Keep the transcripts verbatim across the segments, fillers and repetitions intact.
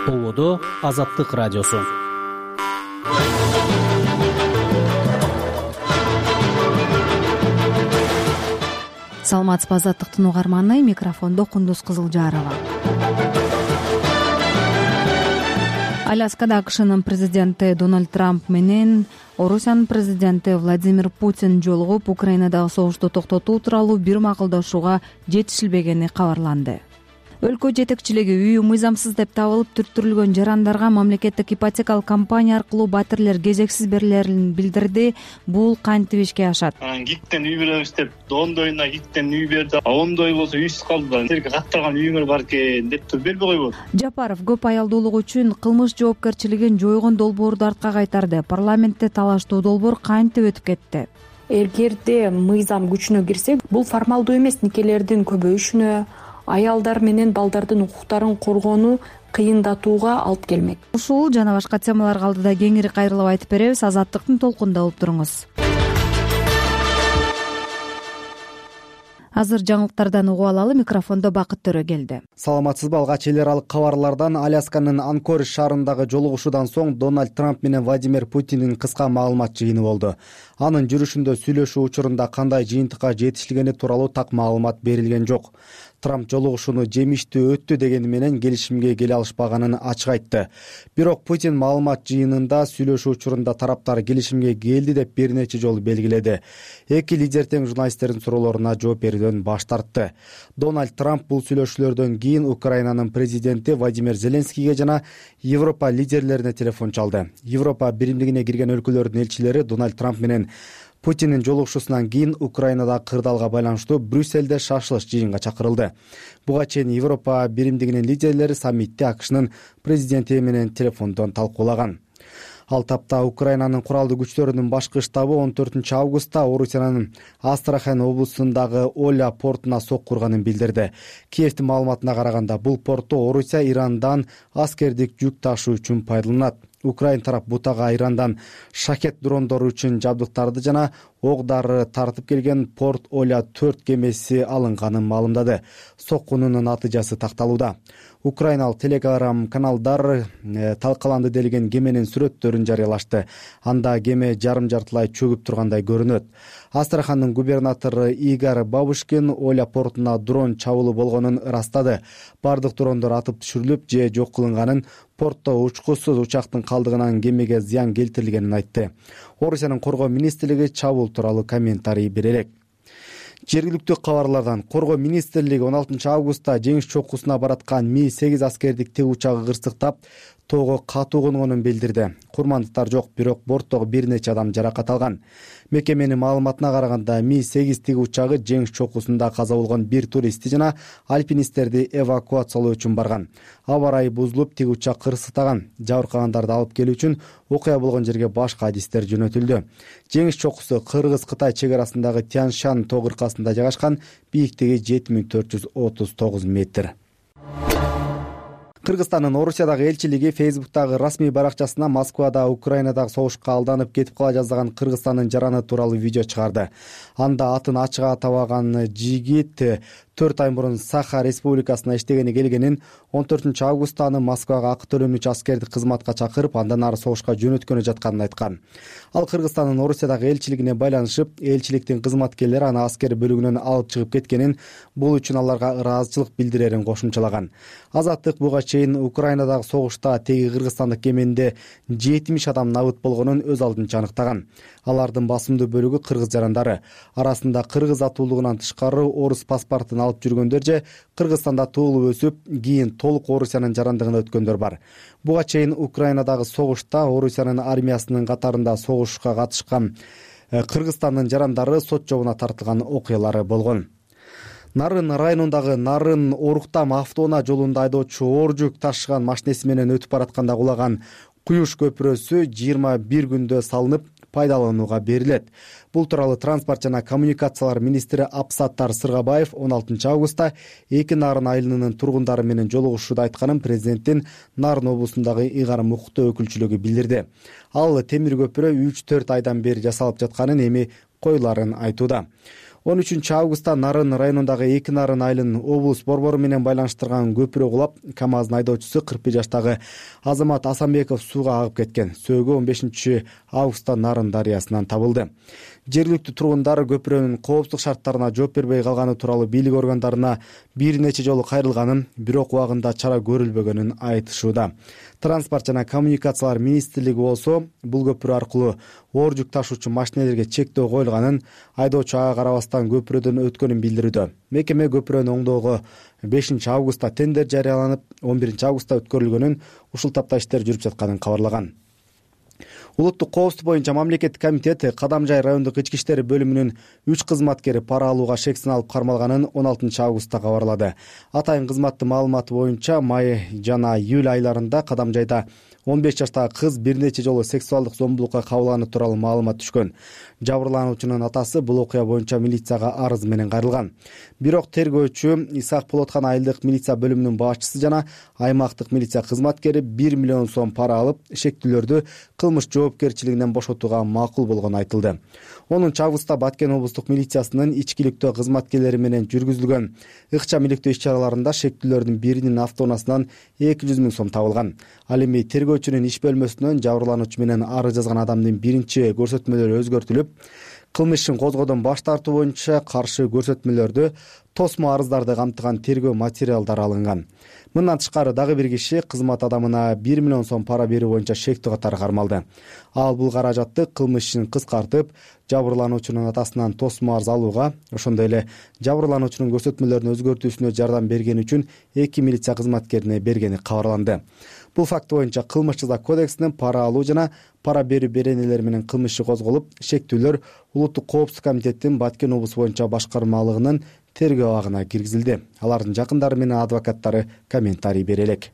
Болодо Азаттык радиосу. Саламатсызбы, Азаттыктын угарманы, микрофондо Кундуз Кызылжарова. Аляскада АКШнын президенти Дональд Трамп менен Орусиянын президенти Владимир Путин жолугуп, Украинадагы согушту токтотуу тууралуу бир макулдашууга жетишилбегени кабарланды. Өлкө жетекчилиги үйү мыйзамсыз деп табылып түрттүрүлгөн жарандарга мамлекеттик ипотекалык компания аркылуу батирлер кезексиз берилерин билдирди. Бул кантип ишке ашат? Гиктен үй беребиз деп ондойуна гиктен үй берди. Ондой болсо үйсүз калды. Силерге каттырган үйүңөр бар экен деп туруп бербей койбойт. Жапаров көп аялдуулук үчүн кылмыш жоопкерчилигин жойгон долбоорду артка кайтарды. Парламентте талаштуу долбоор кантип өтүп кетти? Эгерде мыйзам күчүнө кирсе, бул формалдуу эмес никелердин көбөйүшүнө, аялдар менен балдардын укуктарын коргоону кыйындатууга алып келмек. Ушул жана башка темаларга алдыда кеңири кайрылып айтып беребиз. Азаттыктын толкунунда болуп туруңуз. Азыр жаңылыктардан угуп алалы. Микрофондо Бакыт Төрө келди. Саламатсызбы? Алгач эл аралык кабарлардан. Алясканын Анкоридж шаарындагы жолугушуудан соң Дональд Трамп менен Владимир Путиндин кыска маалымат жыйыны болду. Анын жүрүшүндө сүйлөшүү учурунда кандай жыйынтыкка жетишилгени тууралуу так маалымат берилген жок. Трамп жолугушууну жемиштүү өттү дегени менен келишимге келе алышпаганын ачык айтты. Бирок Путин маалымат жыйынында сүйлөшүү учурунда тараптар келишимге келди деп бир нече жолу белгиледи. Эки лидер тең журналисттердин суроолоруна жооп берүүдөн баш тартты. Дональд Трамп бул сүйлөшүүлөрдөн кийин Украинанын президенти Владимир Зеленскийге жана Европа лидерлерине телефон чалды. Европа биримдигине кирген өлкөлөрдүн элчилери Дональд Трамп менен Путиндин жолугушуусунан кийин Украинадагы кырдаалга байланыштуу Брюссельде шашылыш жыйынга чакырылды. Буга чейин Европа биримдигинин лидерлери саммитти АКШнын президенти менен телефондон талкуулаган. Ал тапта Украинанын куралдуу күчтөрүнүн башкы штабы он төртүнчү августта Орусиянын Астрахань облусундагы Оля портуна сокку урганын билдирди. Киевдин маалыматына караганда, бул портто Орусия Ирандан аскердик жүк ташуу үчүн пайдаланат. Украин тарап бутага Ирандан шакет дрондору үчүн жабдыктарды жана ок-дары тартып келген порт Оля төрт кемеси алынганын маалымдады. Соккунун натыйжасы такталууда. Украиналык телеграм каналдар э, талкаланды делген кеменин сүрөттөрүн жарыялашты. Анда кеме жарым жартылай чөгүп тургандай көрүнөт. Астрахандын губернатору Игорь Бабушкин Оля портуна дрон чабуулу болгонун ырастады. Бардык дрондор атып түшүрүлүп же жок кылынганын, портто учкусуз учактын калдыгынан кемеге зыян келтирилгенин айтты. Орусиянын коргоо министрлиги чабуул тууралуу комментарий бере элек. Жергиликтүү кабарлардан коргоо министрлиги он алтынчы августта жеңиш чокусуна бараткан Ми сегиз аскердик тиг учагы кырсыктап, тоого катуу конгонун билдирди. Курмандыктар жок, бирок борттогу бир нече адам жаракат алган. Мекеменин маалыматына караганда, Ми сегиз тиг учагы жеңиш чокусунда каза болгон бир туристти жана альпинисттерди эвакуациялоо үчүн барган. Аба ырайы бузулуп, тиг учак кырсыктаган. Жабыркагандарды алып келүү үчүн окуя болгон жерге башка адистер жөнөтүлдү. Жеңиш чокусу Кыргыз-Кытай чек арасындагы Тянь-Шань тоо кыркасында жайгашкан, бийиктиги жети миң төрт жүз отуз тогуз метр. Кыргызстандын Орусиядагы элчилиги Фейсбуктагы расмий баракчасына Москвада Украинадагы согушка алданып кетип кала жаздаган Кыргызстандын жараны тууралуу видео чыгарды. Анда атын ачык атабаган жигит төрт ай мурун Саха Республикасына иштегени келгенин, он төртүнчү августта аны Москвага акы төлөнүүчү аскерди кызматка чакырып, андан ары согушка жөнөткөнү жатканын айткан. Ал Кыргызстандын Орусиядагы элчилигине байланышып, элчиликтин кызматкерлери аны аскер бөлүгүнөн алып чыгып кеткенин, бул үчүн аларга ыраазычылык билдирерин кошумчалаган. Азаттык буга чейин Украинадагы согушта теги кыргызстандык кеменде жетимиш адам набыт болгонун өз алдынча аныктаган. Алардын басымдуу бөлүгү кыргыз жарандары. Арасында кыргыз атуулугунан тышкары орус паспортун алып жүргөндөр же Кыргызстанда туулуп өсүп, кийин толук Орусиянын жарандыгына өткөндөр бар. Буга чейин Украинадагы согушта Орусиянын армиясынын катарында согушка катышкан Кыргызстандын жарандары сот жообуна тартылган окуялары болгон. Нарын районундагы Нарын Оруктам автоунаа жолунда айдоочу оор жүк ташыган машинеси менен өтүп баратканда кулаган Куюш көпүрөсү жыйырма бир күндө салынып, пайдаланууга берилет. Бул тууралуу транспорт жана коммуникациялар министри Апсаттар Сыргабаев он алтынчы августта эки Нарын айылынын тургундары менен жолугушууда айтканын президенттин Нарын облусундагы ыйгарым укуктуу өкүлчүлүгү билдирди. Ал темир көпүрө үч төрт айдан бери жасалып жатканын, эми коюларын айтууда. он үчүнчү августта Нарын районундагы эки Нарын айылын облус борбору менен байланыштырган көпүрө кулап, КамАЗдын айдоочусу кырк бир жаштагы Азамат Асанбеков сууга агып кеткен. Сөөгү он бешинчи августта Нарын дарыясынан табылды. Жергиликтүү тургундар көпүрөнүн коопсуздук шарттарына жооп бербей калганы тууралуу бийлик органдарына бир нече жолу кайрылганын, бирок убагында чара көрүлбөгөнүн айтышууда. Транспорт жана коммуникациялар министрлиги болсо бул көпүрө аркылуу оор жүк ташуучу машинелерге чектөө коюлганын, айдоочу ага карабастан көпүрөдөн өткөнүн билдирүүдө. Мекеме көпүрөнү оңдоого бешинчи августта тендер жарыяланып, он биринчи августта өткөрүлгөнүн, ушул тапта иштер жүрүп жатканын кабарлаган. Улуттук коопсуздук боюнча мамлекеттик комитет Кадамжай райондук ички иштер бөлүмүнүн үч кызматкери пара алууга шексин алып кармалганын он алтынчы августта кабарлады. Атайын кызматтын маалыматы боюнча май жана июль айларында Кадамжайда он беш жаштагы кыз бир нече жолу сексуалдык зомбулукка кабылганы тууралуу маалымат түшкөн. Жабырлануучунун атасы бул окуя боюнча милицияга арыз менен кайрылган. Бирок тергөөчү Исак Болоткан айылдык милиция бөлүмүнүн башчысы жана аймактык милиция кызматкери бир миллион сом пара алып, шектүүлөрдү кылмыш жоопкерчилигинен бошотууга макул болгону айтылды. онунчу августта Баткен облустук милициясынын ичкиликтөө кызматкерлери менен жүргүзүлгөн ыкчам иликтөө иш-чараларында шектүүлөрдүн биринин автоунаасынан эки жүз миң сом табылган. Ал эми тергөөчүнүн иш бөлмөсүнөн жабырлануучу менен арыз жазган адамдын биринчи көрсөтмөлөрү өзгөртүлүп, кылмыш ишин козгоодон баш тартуу боюнча каршы көрсөтмөлөрдү, тосмо арыздарды камтыган тергөө материалдары алынган. Мындан тышкары дагы бир киши кызмат адамына бир миллион сом пара берүү боюнча шектүү катары кармалды. Ал бул каражатты кылмыш ишин кыскартып, жабырлануучунун атасынан тосмо арыз алууга, ошондой эле жабырлануучунун көрсөтмөлөрүн өзгөртүүсүнө жардам бергени үчүн эки милиция кызматкерине бергени кабарланды. Бул факт боюнча кылмыш жаза кодексинин пара алуу жана пара берүү беренелери менен кылмыш иши козголуп, шектүүлөр Улуттук коопсуздук комитеттин Баткен облусу боюнча башкармалыгынын тергөө абагына киргизилди. Алардын жакындары менен адвокаттары комментарий бере элек.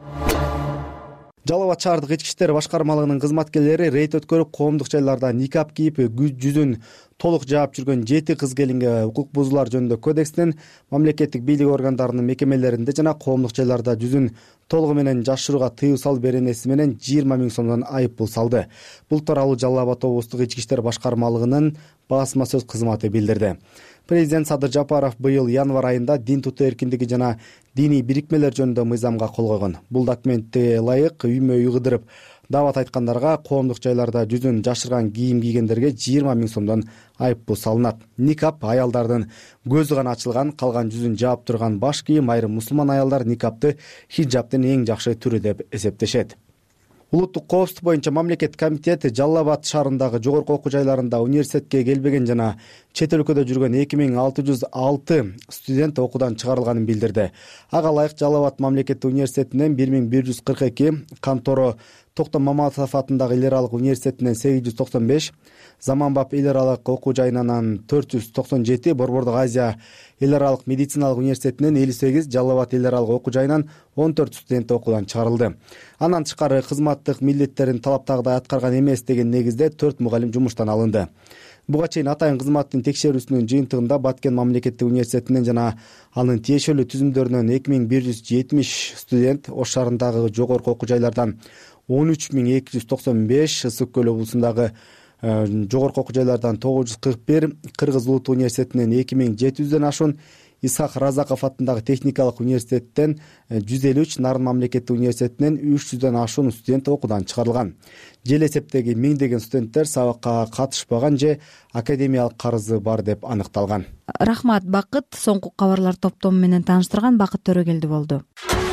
Жалал Абад шаардык ички иштер башкармалыгынын кызматкерлери рейд өткөрүп, коомдук жайларда никап кийип, жүзүн толук жаап жүргөн жети кыз келинге укук бузуулар жөнүндө кодекстин, мамлекеттик бийлик органдарынын мекемелеринде жана коомдук жайларда жүзүн толугу менен жашырууга тыюу салуу беренеси менен жыйырма миң сомдон айып пул салды. Бул тууралуу Жалал Абад облустук ички иштер башкармалыгынын басма сөз кызматы билдирди. Президент Садыр Жапаров быйыл январь айында дин тутуу эркиндиги жана диний бирикмелер жөнүндө мыйзамга кол койгон. Бул документте ылайык үймө үй кыдырып даават айткандарга коомдук жайларда жүзүн жашырган кийим кийгендерге жыйырма миң сомдон айып пул салынат. Никап аялдардын көзү гана ачылган, калган жүзүн жаап турган баш кийим, айрым мусулман аялдар никапты хиджабтын эң жакшы түрү деп эсептешет. Улуттук коопсуздук боюнча мамлекеттик комитет Жалал Абад шаарындагы жогорку окуу жайларында университетке келбеген жана чет өлкөдө жүргөн эки миң алты жүз алты студент окуудан чыгарылганын билдирди. Ага ылайык Жалал Абад мамлекеттик университетинен бир миң бир жүз кырк эки, Канторо Токтом Маматов атындагы эл аралык университетинен сегиз жүз токсон беш, Заманбап эл аралык окуу жайынан төрт жүз токсон жети, Борбордук Азия эл аралык медициналык университетинен элүү сегиз, Жалал Абад эл аралык окуу жайынан он төрт студент окуудан чыгарылды. Андан тышкары кызматтык милдеттерин талаптагыдай аткарган эмес деген негизде төрт мугалим жумуштан алынды. Буга чейин атайын кызматтын текшерүүсүнүн жыйынтыгында Баткен мамлекеттик университетинен жана анын тиешелүү түзүмдөрүнөн эки миң бир жүз жетимиш студент, Ош шаарындагы жогорку окуу жайлардан он үч миң эки жүз токсон беш, Ысык көл облусундагы жогорку окуу жайлардан тогуз жүз кырк бир, Кыргыз улуттук университетинен эки миң жети жүздөн ашуун, Исхак Разаков атындагы техникалык университеттен жүз элүү үч, Нарын мамлекеттик университетинен үч жүздөн ашуун студент окуудан чыгарылган. Жел эсептеги миңдеген студенттер сабакка катышпаган же академиялык карызы бар деп аныкталган. Рахмат, Бакыт. Соңку кабарлар топтому менен тааныштырган Бакыт Төрөгелди болду.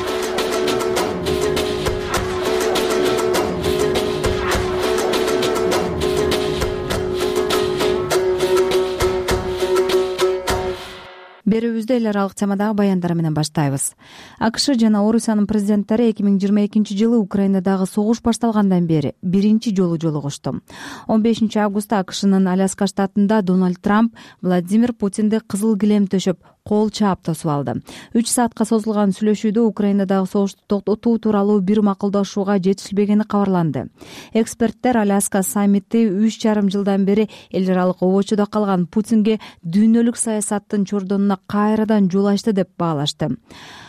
Берүүбүздү эл аралык темадагы баяндар менен баштайбыз. АКШ жана Орусиянын президенттери эки миң жыйырма экинчи жылы Украинадагы согуш башталгандан бери биринчи жолу жолугушту. он бешинчи августта АКШнын Аляска штатында Дональд Трамп Владимир Путинди кызыл килем төшөп, кол чаап тосуп алды. үч саатка созулган сүйлөшүүдө Украинадагы согушту токтотуу тууралуу бир макулдашууга жетишилбегени кабарланды. Эксперттер Аляска саммити үч жарым жылдан бери эл аралык обочудо калган Путинге дүйнөлүк саясаттын чордонуна кайрадан жол ачты деп баалашты.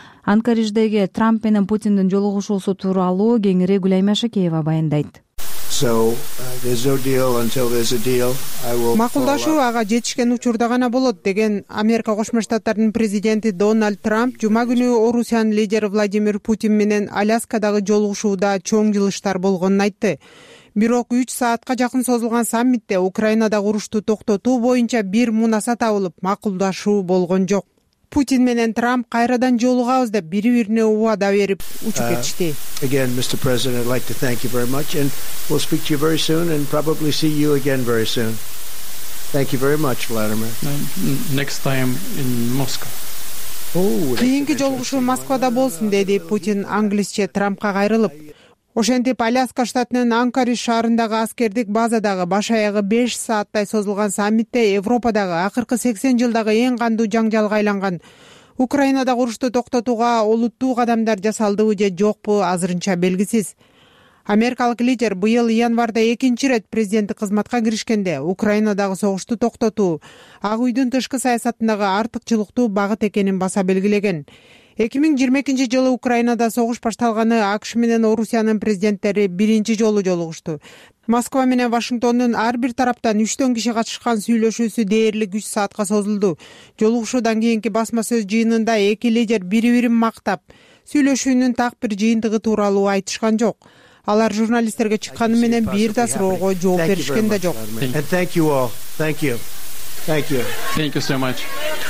Анкаридждеги Трамп менен Путиндин жолугушуусу тууралуу кеңири Гүлайма Шакеева баяндайт. макулдашуу ага жетишкен учурда гана болот деген Америка Кошмо Штаттарынын президенти Дональд Трамп жума күнү Орусиянын лидери Владимир Путин менен Аляскадагы жолугушууда чоң жылыштар болгонун айтты. Бирок үч саатка жакын созулган саммитте Украинадагы урушту токтотуу боюнча бир мунаса табылып, макулдашуу болгон жок. Путин менен Трамп кайрадан жолугабыз деп бири-бирине убада берип учуп кетишти. Again, Mister President, I'd like to thank you very much, and we'll speak to you very soon, and probably see you again very soon. Thank you very much, Vladimir. Next time in Moscow. Кийинки жолугушуу Москвада болсун, деди Путин англисче Трампка кайрылып. Ошентип Аляска штатынын Анкоридж шаарындагы аскердик базадагы баш аягы беш сааттай созулган саммитте Европадагы акыркы сексен жылдагы эң кандуу жаңжалга айланган Украинадагы урушту токтотууга олуттуу кадамдар жасалдыбы же жокпу азырынча белгисиз. Америкалык лидер быйыл январда экинчи ирет президенттик кызматка киришкенде Украинадагы согушту токтотуу Ак үйдүн тышкы саясатындагы артыкчылыктуу багыт экенин баса белгилеген. эки миң жыйырма экинчи жылы Украинада согуш башталганы АКШ менен Орусиянын президенттери биринчи жолу жолугушту. Москва менен Вашингтондун ар бир тараптан үчтөн киши катышкан сүйлөшүүсү дээрлик үч саатка созулду. Жолугушуудан кийинки басма сөз жыйынында эки лидер бири-бирин мактап, сүйлөшүүнүн так бир жыйынтыгы тууралуу айтышкан жок. Алар журналисттерге чыкканы менен бир да суроого жооп беришкен да жок. Thank you all. Thank you. Thank you. Thank you so much.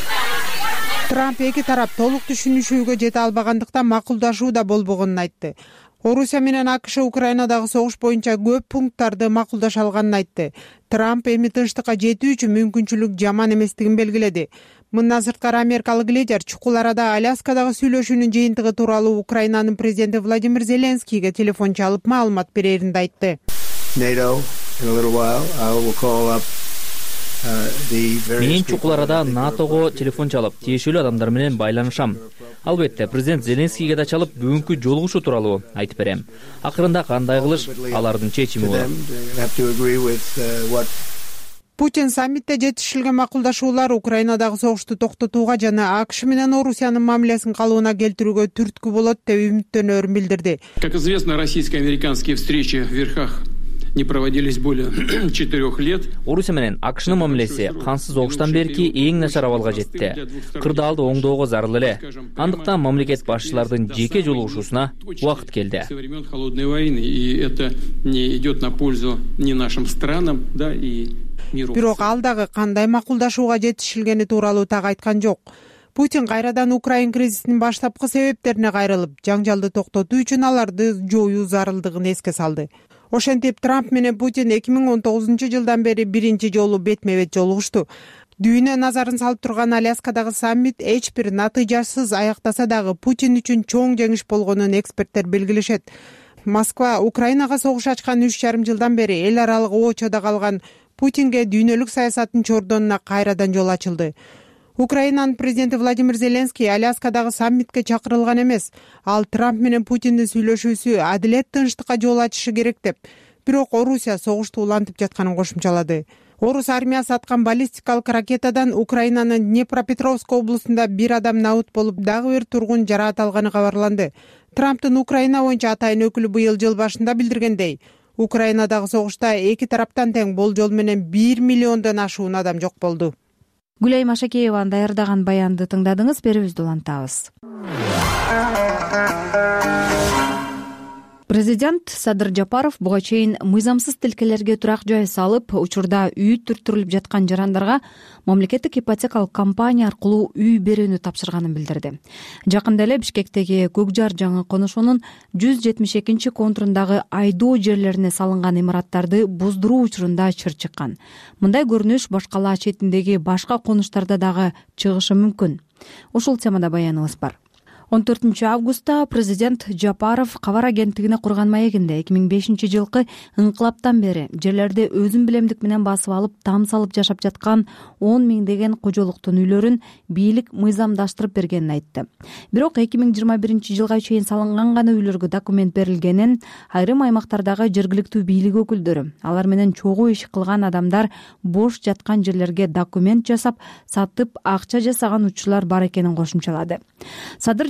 Трамп эки тарап толук түшүнүшүүгө жете албагандыктан макулдашуу да болбогонун айтты. Орусия менен АКШ Украинадагы согуш боюнча көп пункттарды макулдаша алганын айтты. Трамп эми тынчтыкка жетүү үчүн мүмкүнчүлүк жаман эместигин белгиледи. Мындан сырткары америкалык лидер чукул арада Аляскадагы сүйлөшүүнүн жыйынтыгы тууралуу Украинанын президенти Владимир Зеленскийге телефон чалып маалымат берерин да айтты. NATO, in a little while, I will call up Мен чукул арада НАТОго телефон чалып, тиешелүү адамдар менен байланышам. Албетте, президент Зеленскийге да чалып, бүгүнкү жолугушуу тууралуу айтып берем. Акырында кандай кылыш алардын чечими болот. Путин саммитте жетишилген макулдашуулар Украинадагы согушту токтотууга жана АКШ менен Орусиянын мамилесин калыбына келтирүүгө түрткү болот деп үмүттөнөрүн билдирди. Как известно, российско-американские встречи в верхах не проводились более четырех лет. Орусия менен АКШнын мамилеси кансыз огуштан берки эң начар абалга жетти. Кырдаалды оңдоого зарыл эле. Андыктан мамлекет башчылардын жеке жолугушуусуна убакыт келди. Со времен холодной войны, и это не идет на пользу ни нашим странам, да, и миру. Бирок ал дагы кандай макулдашууга жетишилгени тууралуу так айткан жок. Путин кайрадан Украин кризисинин баштапкы себептерине кайрылып, жаңжалды токтотуу үчүн аларды жоюу зарылдыгын эске салды. Ошентип Трамп менен Путин эки миң он тогузунчу жылдан бери биринчи жолу бетме-бет жолугушту. Дүйнө назарын салып турган Аляскадагы саммит эч бир натыйжасыз аяктаса дагы Путин үчүн чоң жеңиш болгонун эксперттер белгилешет. Москва Украинага согуш ачкан үч жарым жылдан бери эл аралык оочодо калган Путинге дүйнөлүк саясаттын чордонуна кайрадан жол ачылды. Украинанын президенти Владимир Зеленский Аляскадагы саммитке чакырылган эмес. Ал Трамп менен Путиндин сүйлөшүүсү адилет тынчтыкка жол ачышы керек деп. Бирок Орусия согушту улантып жатканын кошумчалады. Орус армиясы аткан баллистикалык ракетадан Украинанын Днепропетровск облусунда бир адам набыт болуп, дагы бир тургун жараат алганы кабарланды. Трамптын Украина боюнча атайын өкүлү быйыл жыл башында билдиргендей, Украинадагы согушта эки тараптан тең болжол менен бир миллиондон ашуун адам жок болду. Гүлай Машакееванын даярдаган баянды тыңдадыңыз, берүүбүздү улантабыз. Президент Садыр Жапаров буга чейин мыйзамсыз тилкелерге турак жай салып, учурда үй түртүрүлүп жаткан жарандарга мамлекеттик ипотекалык компания аркылуу үй берүүнү тапшырганын билдирди. Жакында эле Бишкектеги Көкжар жаңы конушунун жүз жетимиш экинчи контурундагы айдоо жерлерине салынган имараттарды буздуруу учурунда чыр чыккан. Мындай көрүнүш башкала четиндеги башка конуштарда дагы чыгышы мүмкүн. Ушул темада баяныбыз бар. он төртүнчү августта президент Жапаров кабар агенттигине курган маегинде эки миң бешинчи жылкы ыңкылаптан бери жерлерди өзүм билемдик менен басып алып, там салып жашап жаткан он миңдеген кожолуктун үйлөрүн бийлик мыйзамдаштырып бергенин айтты. Бирок эки миң жыйырма биринчи жылга чейин салынган гана үйлөргө документ берилгенин айрым аймактардагы жергиликтүү бийлик өкүлдөрү, алар менен чогуу иш кылган адамдар бош жаткан жерлерге документ жасап, сатып акча жасаган учурлар бар экенин кошумчалады. Садыр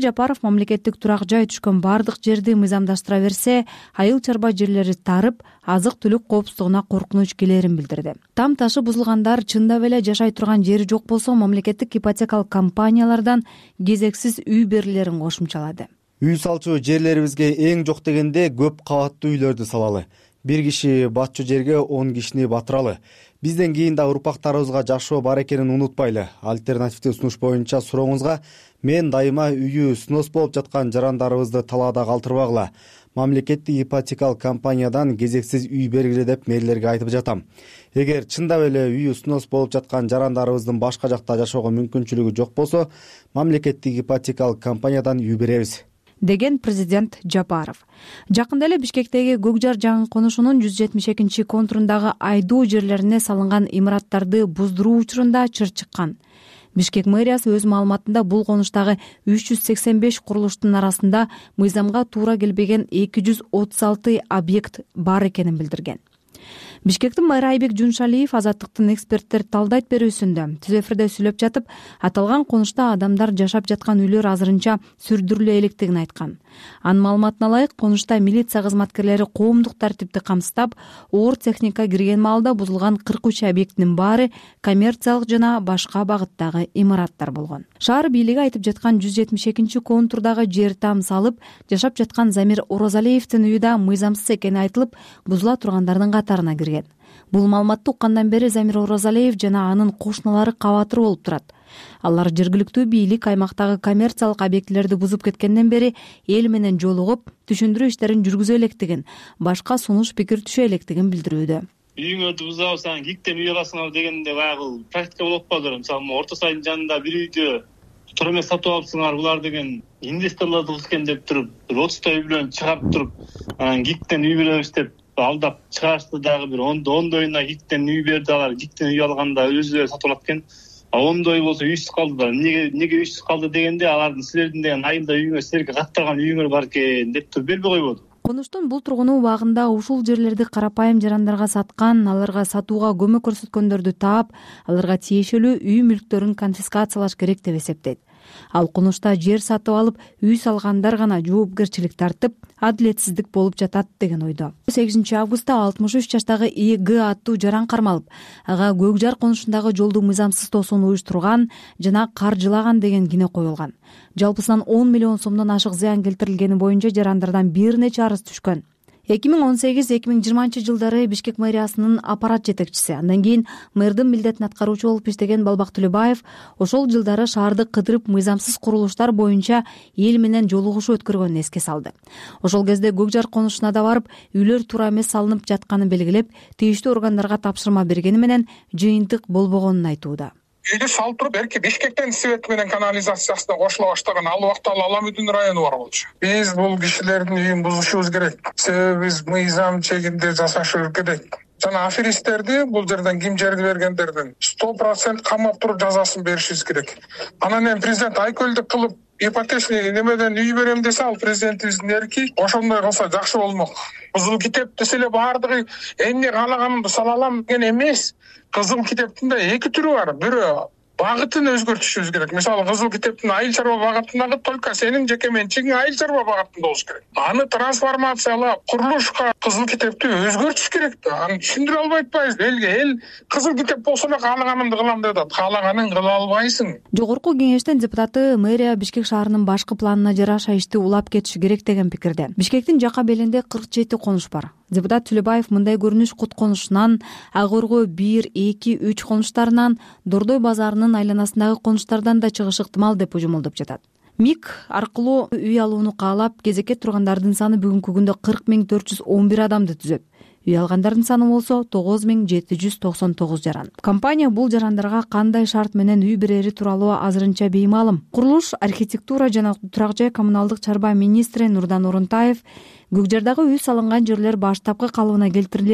Жапаров мамлекеттик турак жай түшкөн бардык жерди мыйзамдаштыра берсе, айыл чарба жерлери тарып, азык түлүк коопсуздугуна коркунуч келерин билдирди. Там ташы бузулгандар чындап эле жашай турган жери жок болсо, мамлекеттик ипотекалык компаниялардан кезексиз үй берилерин кошумчалады. Үй салчу жерлерибизге эң жок дегенде көп кабаттуу үйлөрдү салалы. Бир киши батчу жерге он кишини батыралы. Бизден кийин да урпактарыбызга жашоо бар экенин унутпайлы. Альтернативдүү сунуш боюнча сурооңузга мен дайыма үйү снос болуп жаткан жарандарыбызды талаада калтырбагыла. Мамлекеттик ипотекалык компаниядан кезексиз үй бергиле деп мэрлерге айтып жатам. Эгер чындап эле үйү снос болуп жаткан жарандарыбыздын башка жакта жашоого мүмкүнчүлүгү жок болсо, мамлекеттик ипотекалык компаниядан үй беребиз, деген президент Жапаров. Жакында эле Бишкектеги Көкжар жаңы конушунун жүз жетимиш экинчи контурундагы айдоо жерлерине салынган имараттарды буздуруу учурунда чыр чыккан. Бишкек мэриясы өз маалыматында бул конуштагы үч жүз сексен беш курулуштун арасында мыйзамга туура келбеген эки жүз отуз алты объект бар экенин билдирген. Бишкектин мэрі Айбек Жуншалиев Азаттыктын эксперттер талдайт берүүсүндө түз эфирде сүйлөп жатып, аталган конушта адамдар жашап жаткан үйлөр азырынча сүрдүрүлө электигин айткан. Анын маалыматына ылайык, конушта милиция кызматкерлери коомдук тартипти камсыздап, оор техника кирген маалда бузулган кырк үч объекттин баары коммерциялык жана башка багыттагы имараттар болгон. Шаар бийлиги айтып жаткан жүз жетимиш экинчи контурдагы жер там салып, жашап жаткан Замир Орозалиевдин үйү да мыйзамсыз экени айтылып, бузула тургандардын катарына кирген. Бул маалыматты уккандан бери Замир Орозалиев жана анын кошуналары кабатыр болуп турат. Алар жергиликтүү бийлик аймактагы коммерциялык объектилерди бузуп кеткенден бери эл менен жолугуп, түшүндүрүү иштерин жүргүзө электигин, башка сунуш пикир түшө электигин билдирүүдө. Үйүңөрдү бузабасаң, гиктен үй аласыңар дегенде баягы практика болуп калды. Мисалы, Орто сайдын жанында бир үйдү тура эмес сатып алыпсыңар, булар деген инвесторлорду кызген деп туруп, отуздай үй менен чыгарып туруп, анан гиктен үй беребиз деп алдап чыгарышты дагы бир ондойуна гиктен үй берди. Алар гиктен үй алганда өзүлөрү сатып алат экен. А ондой болсо үйсүз калдылар. Неге неге үйсүз калды дегенде, алардын силердин деген айылда үйүңөр, силерге каттырган үйүңөр бар экен деп туруп бербей койбоду. Конуштун бул тургуну убагында ушул жерлерди карапайым жарандарга саткан, аларга сатууга көмөк көрсөткөндөрдү таап, аларга тиешелүү үй мүлктөрүн конфискациялаш керек деп эсептейт. Ал конушта жер сатып алып, үй салгандар гана жоопкерчилик тартып, адилетсиздик болуп жатат деген ойдо. сегизинчи августта алтымыш үч жаштагы И Г аттуу жаран кармалып, ага Көкжар конушундагы жолду мыйзамсыз тосууну уюштурган жана каржылаган деген кине коюлган. Жалпысынан он миллион сомдон ашык зыян келтирилгени боюнча жарандардан бир нече арыз түшкөн. эки миң он сегиз эки миң жыйырманчы жылдары Бишкек мэриясынын аппарат жетекчиси, андан кийин мэрдин милдетин аткаруучу болуп иштеген Балбак Төлөбаев ошол жылдары шаарды кыдырып мыйзамсыз курулуштар боюнча эл менен жолугушуу өткөргөнүн эске салды. Ошол кезде Көкжар конушуна да барып, үйлөр туура эмес салынып жатканын белгилеп, тийиштүү органдарга тапшырма бергени менен жыйынтык болбогонун айтууда. Үйдү салып туруп, эрки Бишкектен свет менен канализациясына кошула баштаган ал убакта Аламүдүн району бар болчу. Биз бул кишилердин үйүн бузушубуз керек. Себеби биз мыйзам чегинде жашашыбыз керек. Жана аферисттерди бул жерден ким жерди бергендердин сто процент камап туруп жазасын беришибиз керек. Анан эми президент айкөлдүк кылып ипотечный немеден үй берем десе, ал президентибиздин эрки, ошондой кылса жакшы болмок. Кызыл китеп десе эле баардыгы эмне каалаганымды сала алам деген эмес. Кызыл китептин да эки түрү бар. Бирөө багытын өзгөртүшүбүз керек. Мисалы, кызыл китептин айыл чарба багытындагы только сенин жеке менчигиң айыл чарба багытында болуш керек. Аны трансформациялап, курулушка кызыл китепти өзгөртүш керек да. Аны түшүндүрө албай атпайбыз. Элге эл кызыл китеп болсо эле каалаганымды кылам деп атат. Каалаганын кыла албайсың. Жогорку кеңештин депутаты мэрия Бишкек шаарынын башкы планына жараша ишти улап кетиши керек деген пикирде. Бишкектин жака белинде кырк жети конуш бар. Депутат Төлөбаев мындай көрүнүш Кут конушунан, Ак Орго бир, эки, үч конуштарынан, Дордой базарынын айланасындагы конуштардан да чыгышы ыктымал деп божомолдоп жатат. МИК аркылуу үй алууну каалап, кезекке тургандардын саны бүгүнкү күндө кырк миң төрт жүз он бир адамды түзөт. Үй алгандардын саны болсо тогуз миң жети жүз токсон тогуз жаран. Компания бул жарандарга кандай шарт менен үй берери тууралуу азырынча беймаалым. Курулуш, архитектура жана турак жай коммуналдык чарба министри Нурдан Орунтаев Көкжардагы үй салынган жерлер баштапкы калыбына келтирилерин,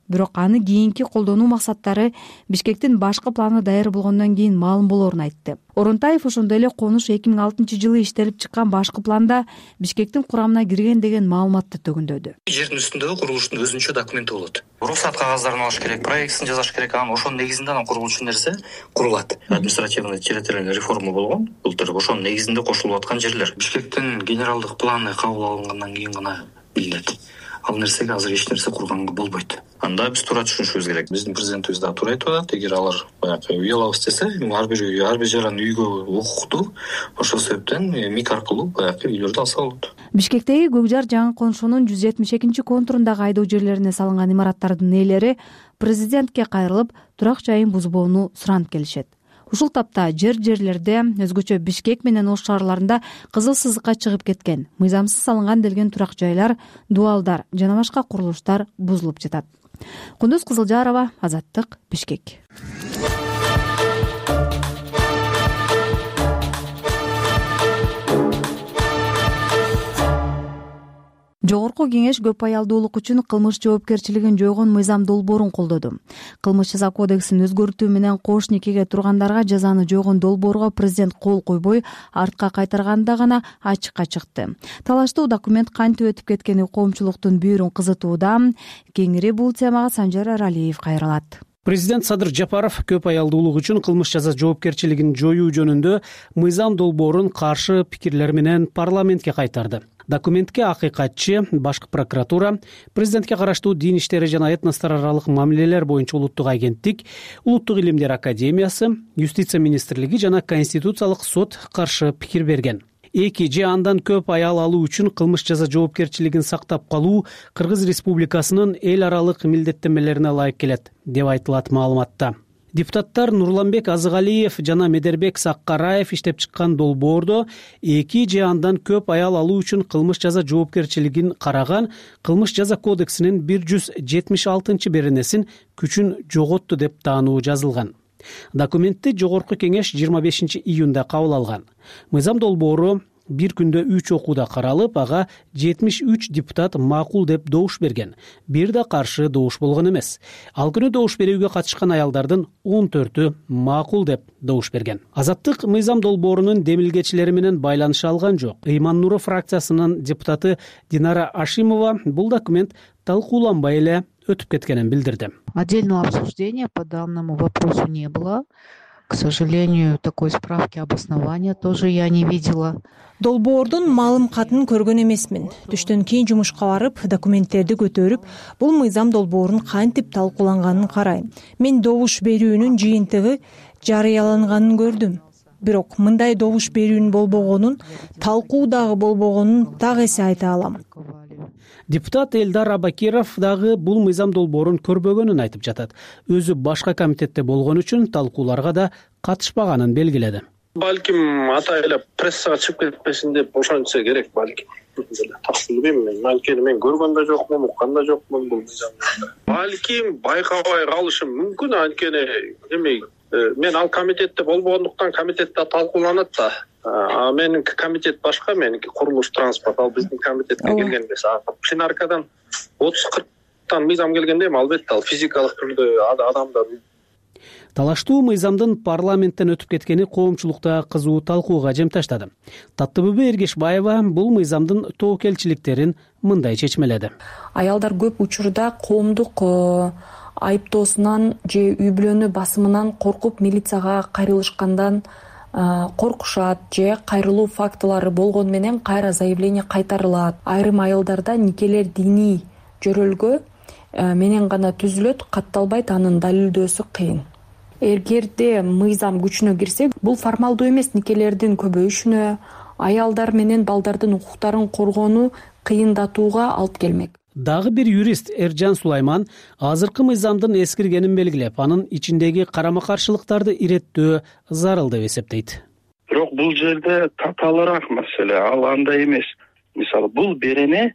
бирок аны кийинки колдонуу максаттары Бишкектин башкы планы даяр болгондон кийин маалым болоорун айтты. Орунтаев ошондой эле конуш эки миң алтынчы жылы иштелип чыккан башкы планда Бишкектин курамына кирген деген маалыматты төгүндөдү. Жердин үстүндөгү курулуштун өзүнчө документи болот. Уруксат кагаздарын алыш керек, проектин жасаш керек, анан ошонун негизинде анан курулуучу нерсе курулат. Административный территориальный реформа болгон. Былтыр ошонун негизинде кошулуп аткан жерлер. Бишкектин генералдык планы кабыл алынгандан кийин гана билинет. Ал нерсеге азыр эч нерсе курганга болбойт. Анда биз туура түшүнүшүбүз керек. Биздин президентибиз да туура айтып атат. Эгер алар баягы үй алабыз десе, ар бир үй, ар бир жаран үйгө укуктуу. Ошол себептен мик аркылуу баягы үйлөрдү алса болот. Бишкектеги Көкжар жаңы коншунун жүз жетимиш экинчи контурундагы айдоо жерлерине салынган имараттардын ээлери президентке кайрылып, турак жайын бузбоону суранып келишет. Ушул тапта жер жерлерде, өзгөчө Бишкек менен Ош шаарларында кызыл сызыкка чыгып кеткен, мыйзамсыз салынган делген турак жайлар, дуалдар жана башка курулуштар бузулуп жатат. Кундуз Кызылжарова, Азаттык, Бишкек. Жогорку кеңеш көп аялдуулук үчүн кылмыш жоопкерчилигин жойгон мыйзам долбоорун колдоду. Кылмыш жаза кодексин өзгөртүү менен кош никеге тургандарга жазаны жойгон долбоорго президент кол койбой, артка кайтарганда гана ачыкка чыкты. Талаштуу документ кантип өтүп кеткени коомчулуктун бүйүрүн кызытууда. Кеңири бул темага Санжар Аралиев кайрылат. Президент Садыр Жапаров көп аялдуулук үчүн кылмыш жаза жоопкерчилигин жоюу жөнүндө мыйзам долбоорун каршы пикирлер менен парламентке кайтарды. Документке акыйкатчы башкы прокуратура, президентке караштуу дин иштери жана этностор аралык мамилелер боюнча улуттук агенттик, улуттук илимдер академиясы, юстиция министрлиги жана конституциялык сот каршы пикир берген. Эки же андан көп аял алуу үчүн кылмыш жаза жоопкерчилигин сактап калуу Кыргыз Республикасынын эл аралык милдеттенмелерине ылайык келет, деп айтылат маалыматта. Депутаттар Нурланбек Азыгалиев жана Медербек Саккараев иштеп чыккан долбоордо эки же андан көп аял алуу үчүн кылмыш жаза жоопкерчилигин караган кылмыш жаза кодексинин бир жүз жетимиш алтынчы беренесин күчүн жоготту деп таануу жазылган. Документти жогорку кеңеш жыйырма бешинчи июнда кабыл алган. Мыйзам долбоору бир күндө үч окууда каралып, ага жетимиш үч депутат макул деп добуш берген. Бир да каршы добуш болгон эмес. Ал күнү добуш берүүгө катышкан аялдардын он төртү макул деп добуш берген. Азаттык мыйзам долбоорунун демилгечилери менен байланыша алган жок. Ыйман Нуров фракциясынын депутаты Динара Ашимова бул документ талкууланбай эле өтүп кеткенин билдирди. Отдельного обсуждения по данному вопросу не было. К сожалению, такой справки обоснования тоже я не видела. Долбоордун маалым катын көргөн эмесмин. Түштөн кийин жумушка барып, документтерди көтөрүп, бул мыйзам долбоорун кантип талкууланганын карайм. Мен добуш берүүнүн жыйынтыгы жарыяланганын көрдүм. Бирок мындай добуш берүүнүн болбогонун, талкуу дагы болбогонун так эсе айта алам. Депутат Элдар Абакиров дагы бул мыйзам долбоорун көрбөгөнүн айтып жатат. Өзү башка комитетте болгон үчүн талкууларга да катышпаганын белгиледи. Балким ата эле прессага чыгып кетпесин деп ошончо керек балким. Так билбейм мен. Анткени мен көргөн да жокмун, уккан да жокмун бул мыйзамды. Балким байкабай калышым мүмкүн, анткени эме мен ал комитетте болбогондуктан комитетте талкууланат да. А менин комитет башка, меники курулуш транспорт, ал биздин комитетке келген эмес. Пленаркадан отуз кырктан мыйзам келгенде албетте ал физикалык түрдө адамдар. Талаштуу мыйзамдын парламенттен өтүп кеткени коомчулукта кызуу талкууга жем таштады. Таттыбүбү Эргешбаева бул мыйзамдын тоокелчиликтерин мындай чечмеледи. Аялдар көп учурда коомдук айыптоосунан же үй бүлөнү басымынан коркуп милицияга кайрылышкандан коркушат, же кайрылуу фактылары болгон менен кайра заявление кайтарылат. Айрым айылдарда никелер диний жөрөлгө менен гана түзүлөт, катталбайт, анын далилдөөсү кыйын. Эгерде мыйзам күчүнө кирсе, бул формалдуу эмес никелердин көбөйүшүнө, аялдар менен балдардын укуктарын коргоону кыйындатууга алып келмек. Дагы бир юрист Эржан Сулайман азыркы мыйзамдын эскиргенин белгилеп, анын ичиндеги карама-каршылыктарды иреттөө зарыл деп эсептейт. Бирок бул жерде татаалыраак маселе, ал андай эмес. Мисалы, бул берене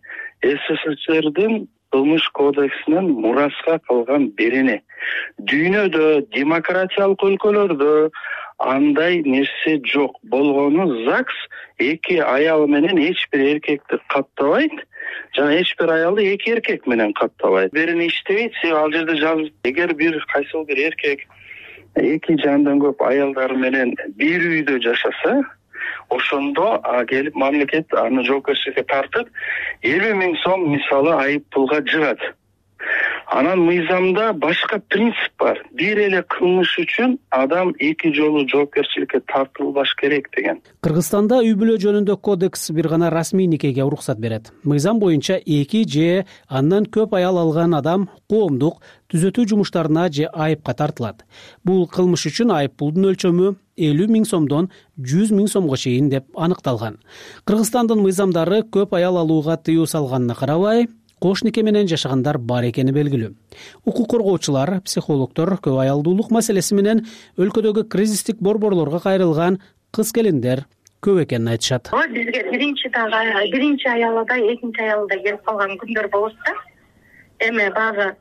СССРдин кылмыш кодексинен мураска калган берене. Дүйнөдө, демократиялык өлкөлөрдө андай нерсе жок. Болгону ЗАГС эки аял менен эч бир эркекти каттабайт. жана эч бир аялды эки эркек менен каттабайт. Берини иштебейт, себеби ал жерде жазылып, эгер бир кайсыл бир эркек эки же андан көп аялдар менен бир үйдө жашаса, ошондо келип мамлекет аны жоопкерчиликке тартып элүү миң сом мисалы айып пулга жыгат. Анан мыйзамда башка принцип бар. Бир эле кылмыш үчүн адам эки жолу жоопкерчиликке тартылбаш керек деген. Кыргызстанда үй бүлө жөнүндө кодекс бир гана расмий никеге уруксат берет. Мыйзам боюнча эки же андан көп аял алган адам коомдук түзөтүү жумуштарына же айыпка тартылат. Бул кылмыш үчүн айып пулдун өлчөмү элүү миң сомдон жүз миң сомго чейин деп аныкталган. Кыргызстандын мыйзамдары көп аял алууга тыюу салганына карабай, кош нике менен жашагандар бар экени белгилүү. Укук коргоочулар, психологдор көп аялдуулук маселеси менен өлкөдөгү кризистик борборлорго кайрылган кыз келиндер көп экенин айтышат. Бизге биринчи дагы биринчи аялда, экинчи аялда келип калган күндөр болот да. Эми багы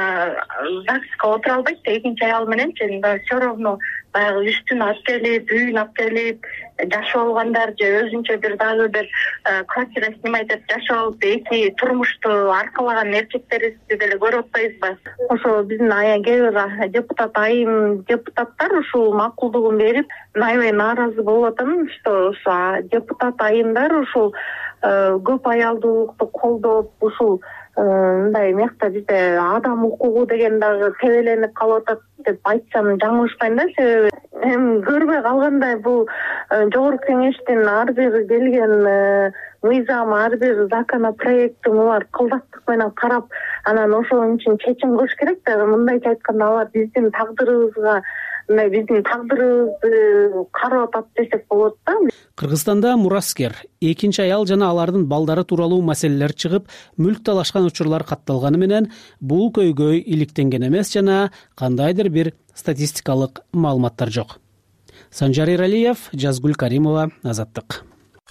ЗАГСка отура албайт да, экинчи аял менен все равно баягы үстүн алып келип, үйүн алып келип жашап алгандар же өзүнчө бир дагы бир квартира снимать этип жашап алып эки турмушту аркалаган эркектерибизди деле көрүп атпайбызбы? Ошо биздин кээ бир депутат айым депутаттар ушул макулдугун берип, аябай нааразы болуп атам, что депутат айымдар ушул көп аялдуулукту колдоп, ушул мындай мекта бизде адам укугу деген дагы тебеленип калып атат деп айтсам жаңылышпайм да. Себеби эми көрбөй калгандай бул жогорку кеңештин ар бир келген мыйзам, ар бир законопроекттин булар кылдаттык менен карап, анан ошон үчүн чечим кылыш керек да. Мындайча айтканда алар биздин тагдырыбызга, мына биздин тагдырыбызды карап атат десек болот да. Кыргызстанда мураскер, экинчи аял жана алардын балдары тууралуу маселелер чыгып, мүлк талашкан учурлар катталганы менен бул көйгөй иликтенген эмес жана кандайдыр бир статистикалык маалыматтар жок. Санжар Иралиев, Жазгүл Каримова, Азаттык.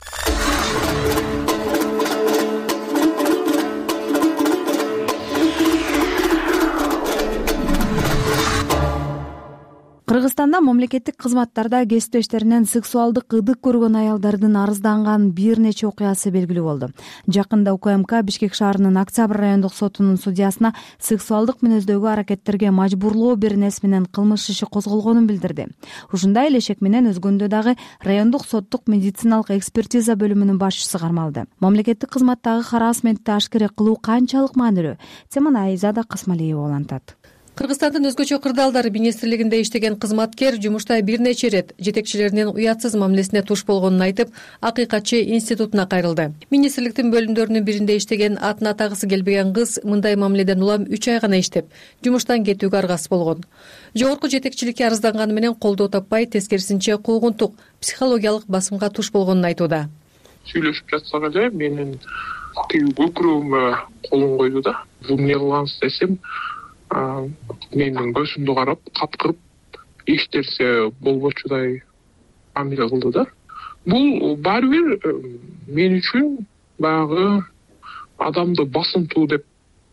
Кыргызстанда мамлекеттик кызматтарда кесиптештеринен сексуалдык ыдык көргөн аялдардын арызданган бир нече окуясы белгилүү болду. Жакында УКМК Бишкек шаарынын Октябрь райондук сотунун судьясына сексуалдык мүнөздөгү аракеттерге мажбурлоо беренеси менен кылмыш иши козголгонун билдирди. Ушундай эле шек менен өзгөндө дагы райондук соттук медициналык экспертиза бөлүмүнүн башчысы кармалды. Мамлекеттик кызматтагы харассментти ашкере кылуу канчалык маанилүү? Теманы Айзада Касмалиева улантат. Кыргызстандын өзгөчө кырдаалдар министрлигинде иштеген кызматкер жумушта бир нече ирет жетекчилеринин уятсыз мамилесине туш болгонун айтып, Акыйкатчы институтуна кайрылды. Министрликтин бөлүмдөрүнүн биринде иштеген атын атагысы келбеген кыз мындай мамиледен улам үч ай гана иштеп, жумуштан кетүүгө аргасыз болгон. Жогорку жетекчиликке арызданганы менен колдоо таппай, тескерисинче куугунтук, психологиялык басымга туш болгонун айтууда. Сүйлөшүп жатсак эле менин көкүрөгүмө колун койду да. Бул эмне кылгансыз десем, менин көзүмдү карап, каткырып, эчтерсе болбочудай мамиле кылды да. Бул баары бир мен үчүн баягы адамды басынтуу деп,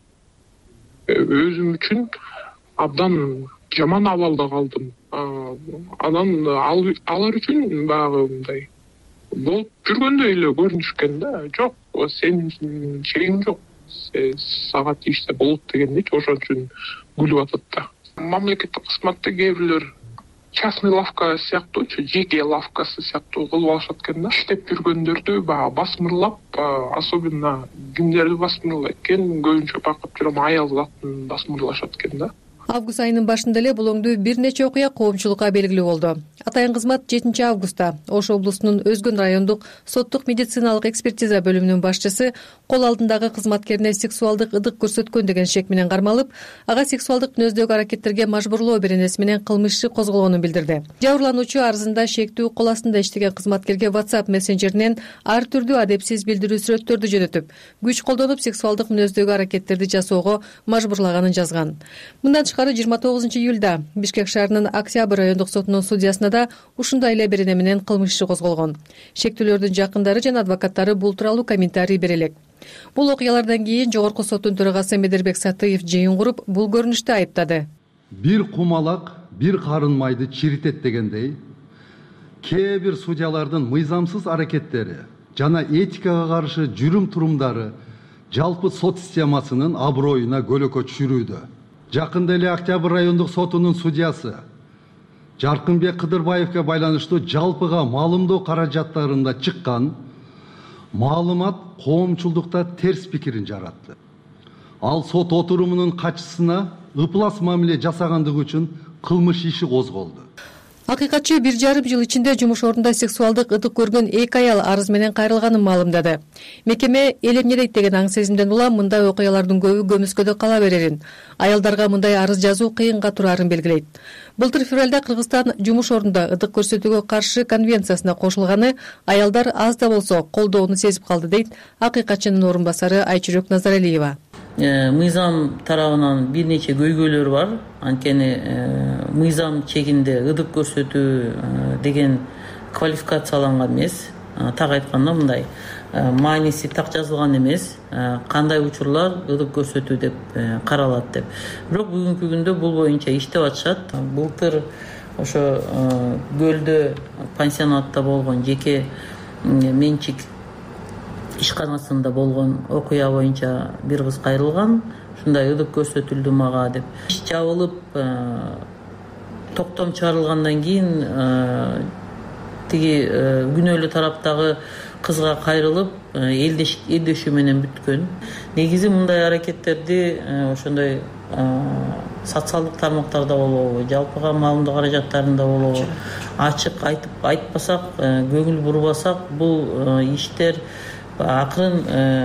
өзүм үчүн абдан жаман абалда калдым. Анан алар үчүн баягы мындай болуп жүргөндөй эле көрүнүшкөн да. Жок, сенин чегиң жок. Сагат иште болот дегендейчи, ошон үчүн күлүп атат да. Мамлекеттик кызматта кээ бирлер частный лавка сыяктуучу, жеке лавкасы сыяктуу кылып алышат экен да. Иштеп жүргөндөрдү баягы басмырлап, особенно кимдерди басмырлайт экен, көбүнчө байкап жүрөм, аял затын басмырлашат экен да. Август айынын башында эле бул оңдуу бир нече окуя коомчулукка белгилүү болду. Атайын кызмат жетинчи августта Ош облусунун Өзгөн райондук соттук медициналык экспертиза бөлүмүнүн башчысы кол алдындагы кызматкерине сексуалдык ыдык көрсөткөн деген шек менен кармалып, ага сексуалдык мүнөздөгү аракеттерге мажбурлоо беренеси менен кылмыш иши козголгонун билдирди. Жабырлануучу арызында шектүү кол астында иштеген кызматкерге WhatsApp мессенджеринен ар түрдүү адепсиз билдирүү сүрөттөрдү жөнөтүп, күч колдонуп сексуалдык мүнөздөгү аракеттерди жасоого мажбурлаганын жазган. Мындан жыйырма тогузунчу июлда Бишкек шаарынын Октябрь райондук сотунун судьясына да ушундай эле берене менен кылмыш иши козголгон. Шектүүлөрдүн жакындары жана адвокаттары бул тууралуу комментарий бере элек. Бул окуялардан кийин жогорку соттун төрагасы Медербек Сатыев жыйын куруп, бул көрүнүштү айыптады. Бир кумалак бир карын майды чиритет дегендей, кээ бир судьялардын мыйзамсыз аракеттери жана этикага каршы жүрүм турумдары жалпы сот системасынын аброюна көлөкө түшүрүүдө. Жакында эле Октябрь райондук сотунун судьясы Жаркынбек Кыдырбаевге байланыштуу жалпыга маалымдоо каражаттарында чыккан маалымат коомчулдукта терс пикирин жаратты. Ал сот отурумунун катчысына ыплас мамиле жасагандыгы үчүн кылмыш иши козголду. Акыйкатчы бир жарым жыл ичинде жумуш ордунда сексуалдык ытык көргөн эки аял арыз менен кайрылганын маалымдады. Мекеме эл эмне дейт деген аң сезимден улам мындай окуялардын көбү көмүскөдө кала берерин, аялдарга мындай арыз жазуу кыйынга турарын белгилейт. Былтыр февралда Кыргызстан жумуш ордунда ытык көрсөтүүгө каршы конвенциясына кошулганы аялдар аз да болсо колдоону сезип калды дейт акыйкатчынын орун басары Айчүрөк Назаралиева. Мыйзам тарабынан бир нече көйгөйлөр бар. Анткени мыйзам чегинде ытык көрсөтүү деген квалификацияланган эмес. Так айтканда мындай мааниси так жазылган эмес. Кандай учурлар ытык көрсөтүү деп каралат деп. Бирок бүгүнкү күндө бул боюнча иштеп атышат. Былтыр ошо Көлдө пансионатта болгон жеке менчик ишканасында болгон окуя боюнча бир кыз кайрылган. Ушундай ытык көрсөтүлдү мага деп. Иш жабылып токтом чыгарылгандан кийин тиги күнөөлүү тараптагы кызга кайрылып элдешүү менен бүткөн. Негизи мындай аракеттерди ошондой социалдык тармактарда болобу, жалпыга маалымдоо каражаттарында болобу ачык айтып айтпасак, көңүл бурбасак, бул иштер акырын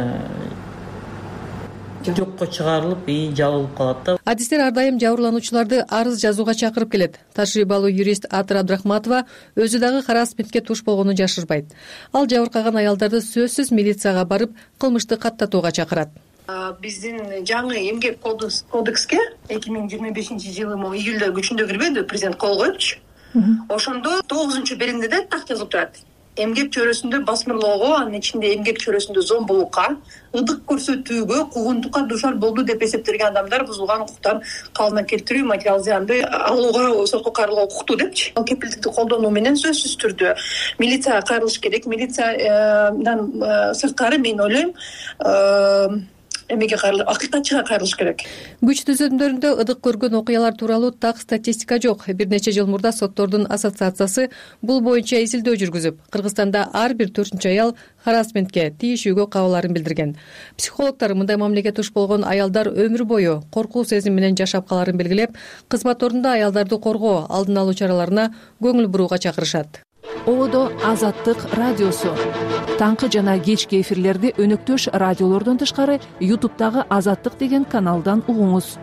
жокко чыгарылып, жабылып калат да. Адистер ар дайым жабырлануучуларды арыз жазууга чакырып келет. Тажрыйбалуу юрист Атыр Абдрахматова өзү дагы харассментке туш болгонун жашырбайт. Ал жабыркаган аялдарды сөзсүз милицияга барып, кылмышты каттатууга чакырат. Биздин жаңы эмгек кодекске эки миң жыйырма бешинчи жылы июлда күчүндө кирбеди, президент кол коюпчу. Ошондо тогузунчу беримде да так жазылып турат. Эмгек чөйрөсүндө басмырлоого, анын ичинде эмгек чөйрөсүндө зомбулукка, ытык көрсөтүүгө, куугунтукка дуушар болду деп эсептелген адамдар бузулган укуктан калыбына келтирүү, материал зыянды алууга, сотко кайрылууга укуктуу депчи. Ал кепилдикти колдонуу менен сөзсүз түрдө милицияга кайрылыш керек. Милициядан сырткары мен ойлойм, эмеге кайрылып, акыйкатчыга кайрылыш керек. Күч түзөмдөрүндө ытык көргөн окуялар тууралуу так статистика жок. Бир нече жыл мурда соттордун ассоциациясы бул боюнча изилдөө жүргүзүп, Кыргызстанда ар бир төртүнчү аял харассментке, тийишүүгө кабыларын билдирген. Психологдор мындай мамилеге туш болгон аялдар өмүр бою коркуу сезими менен жашап каларын белгилеп, кызмат ордунда аялдарды коргоо, алдын алуу чараларына көңүл бурууга чакырышат. Ободо Азаттык радиосу. Таңкы жана кечки эфирлерди өнөктөш радиолордон тышкары ютубтагы Азаттык деген каналдан угуңуз.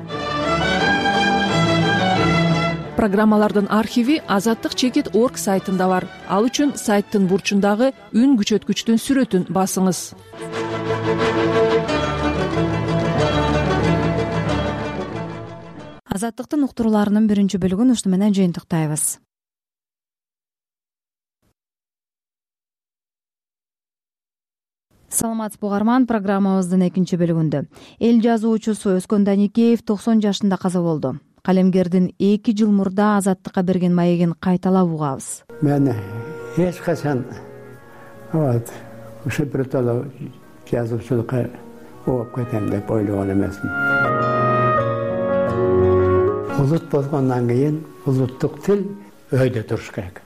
Программалардын архиви азаттык чекит точка орг сайтында бар. Ал үчүн сайттын бурчундагы үн күчөткүчтүн сүрөтүн басыңыз. Азаттыктын уктурууларынын биринчи бөлүгүн ушуну менен жыйынтыктайбыз. Саламатсызбы угарман, программабыздын экинчи бөлүгүндө эл жазуучусу Өзкөн Даникеев токсон жашында каза болду. Калемгердин эки жыл мурда Азаттыкка берген маегин кайталап угабыз. Мен эч качан вот ушу бир жолу жазуучулукка ооп кетем деп ойлогон эмесмин. Улут болгондон кийин улуттук тил өйдө туруш керек.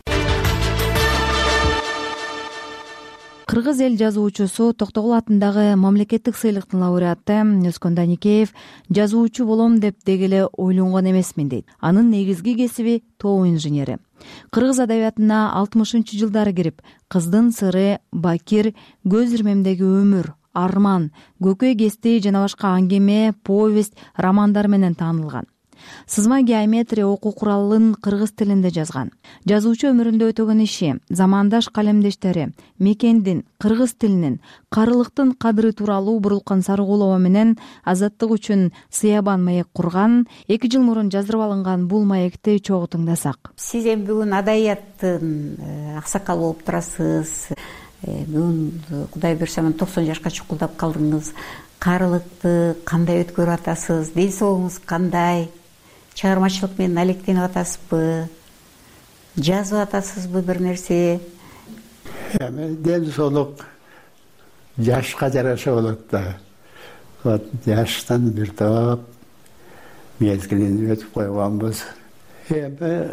Кыргыз эл жазуучусу Токтогул атындагы мамлекеттик сыйлыктын лауреаты Өзкөн Даникеев жазуучу болом деп дегеле ойлонгон эмесмин дейт. Анын негизги кесиби тоо инженери. Кыргыз адабиятына алтымышынчы жылдары кирип, Кыздын сыры, Бакир, Көз ирмемдеги өмүр, Арман, Көкөй кести жана башка аңгеме, повесть, романдар менен таанылган. Сызма геометрия окуу куралын кыргыз тилинде жазган. Жазуучу өмүрүндө өтөгөн иши, замандаш калемдештери, мекендин, кыргыз тилинин, карылыктын кадыры тууралуу Бурулкан Сарыгулова менен азаттык үчүн Сыябан маек курган, эки жыл мурун жаздырып алынган бул маекти чогуу тыңдасак. Сиз эми бүгүн адабияттын аксакалы болуп турасыз. Бүгүн Кудай буйрса токсон жашка чукулдап калдыңыз. Карылыкты кандай өткөрүп атасыз? Ден соолугуңуз кандай? Чыгармачылык менен алектенип атасызбы? Жазып атасызбы бир нерсе? Эми ден соолук жашка жараша болот да. жаштан бир топ мезгилин өтүп койгонбуз. Эми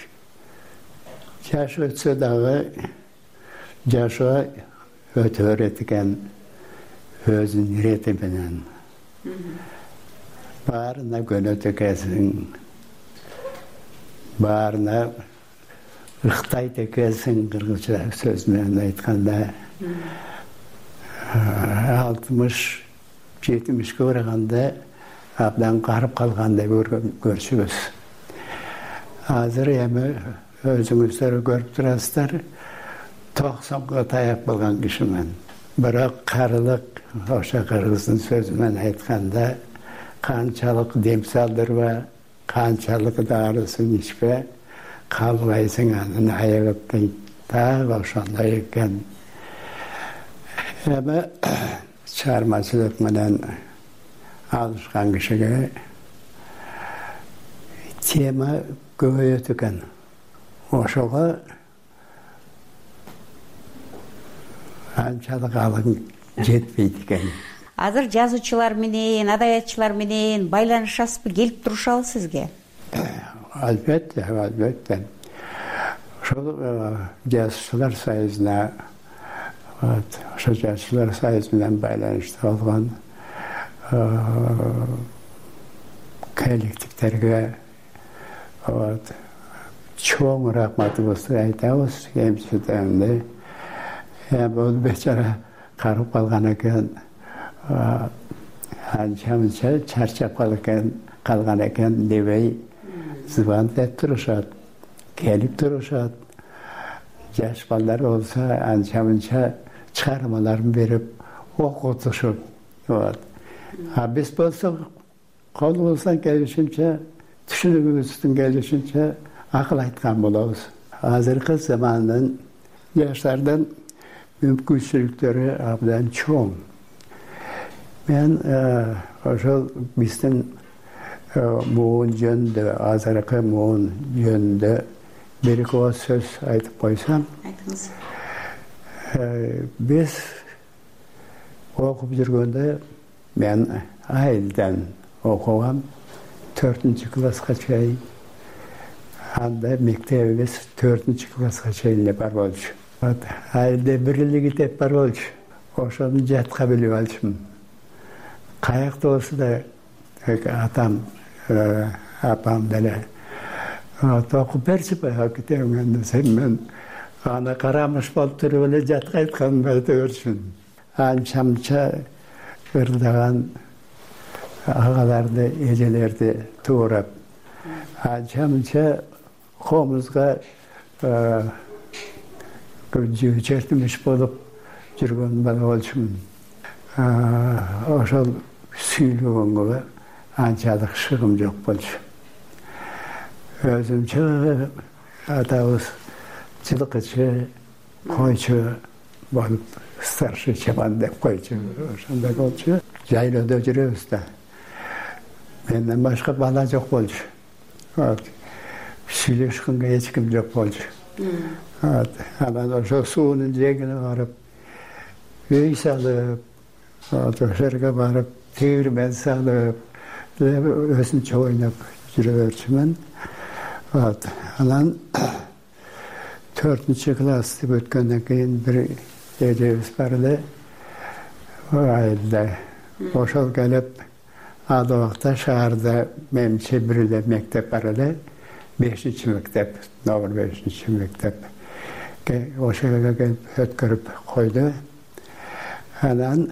жаш өтсө дагы жашоо өтө берет экен өзүнүн ирети менен. Баарына көнөт экенсиң, баарына ыктайт экенсиң, кыргызча сөз менен айтканда. алтымыш жетимишке барганда абдан карып калгандай көрчүбүз. Азыр эми өзүңүздөр көрүп турасыздар, токсонго таяп калган кишимен. Бирок карылык ошо кыргыздын сөзү менен айтканда канчалык дем салдырба, канчалык дарысын ичпе, калбайсың анын айыгып дейт. Так ошондой экен. Эми чыгармачылык менен алышкан кишиге тема көбөйөт экен. Ошого анчалык алым жетпейт экен. Азыр жазуучулар менен, адабиятчылар менен байланышасызбы, келип турушабы сизге? Албетте, албетте. Ошол жазуучулар союзуна, ошо жазуучулар союзу менен байланышта болгон коллективдерге чоң рахматыбызды айтабыз. Эмчиденди бул бечара карып калган экен, анча-мынча чарчап калган экен дебей звонок этип турушат, келип турушат. Жаш балдар болсо анча-мынча чыгармаларын берип окутушуп. А биз болсок колубуздан келишинче, түшүнүгүбүздүн келишинче акыл айткан болобуз. Азыркы замандын жаштардын мүмкүнчүлүктөрү абдан чоң. Мен ошол биздин муун жөнүндө, азыркы муун жөнүндө бир-эки ооз сөз айтып койсом. Айтыңыз. Биз окуп жүргөндө мен айылдан окугам, төртүнчү класска чейин. Анда мектебибиз төртүнчү класска чейин эле бар болчу. Айылда бир эле китеп бар болчу. Ошону жатка билип алчумун. Каякта болсо да атам, апам деле окуп берчи китебиңди десем, мен аны карамыш болуп туруп эле жатка айтканымды айта берчүмүн. Анча-мынча ырдаган агаларды, эжелерди туурап, анча-мынча комузга жетимиш болуп жүргөн бала болчумун. Ошол сүйлөгөнгө анчалык шыгым жок болчу. Өзүмчө атабыз жылкычы, койчу болуп, старший чабан деп койчу, ошондой болчу. Жайлоодо жүрөбүз да. Менден башка бала жок болчу. Сүйлөшкөнгө эч ким жок болчу. Анан ошо суунун жээгине барып, үй салып, ошол жерге барып, тегирмен салып, өзүнчө ойноп жүрө берчүмүн. Анан төртүнчү классты өткөндөн кийин бир эжебиз бар эле айылда. Ошол келип, ал убакта шаарда менимче бир эле мектеп бар эле, бешинчи мектеп, номер бешинчи мектеп. Ошого келип өткөрүп койду. Анан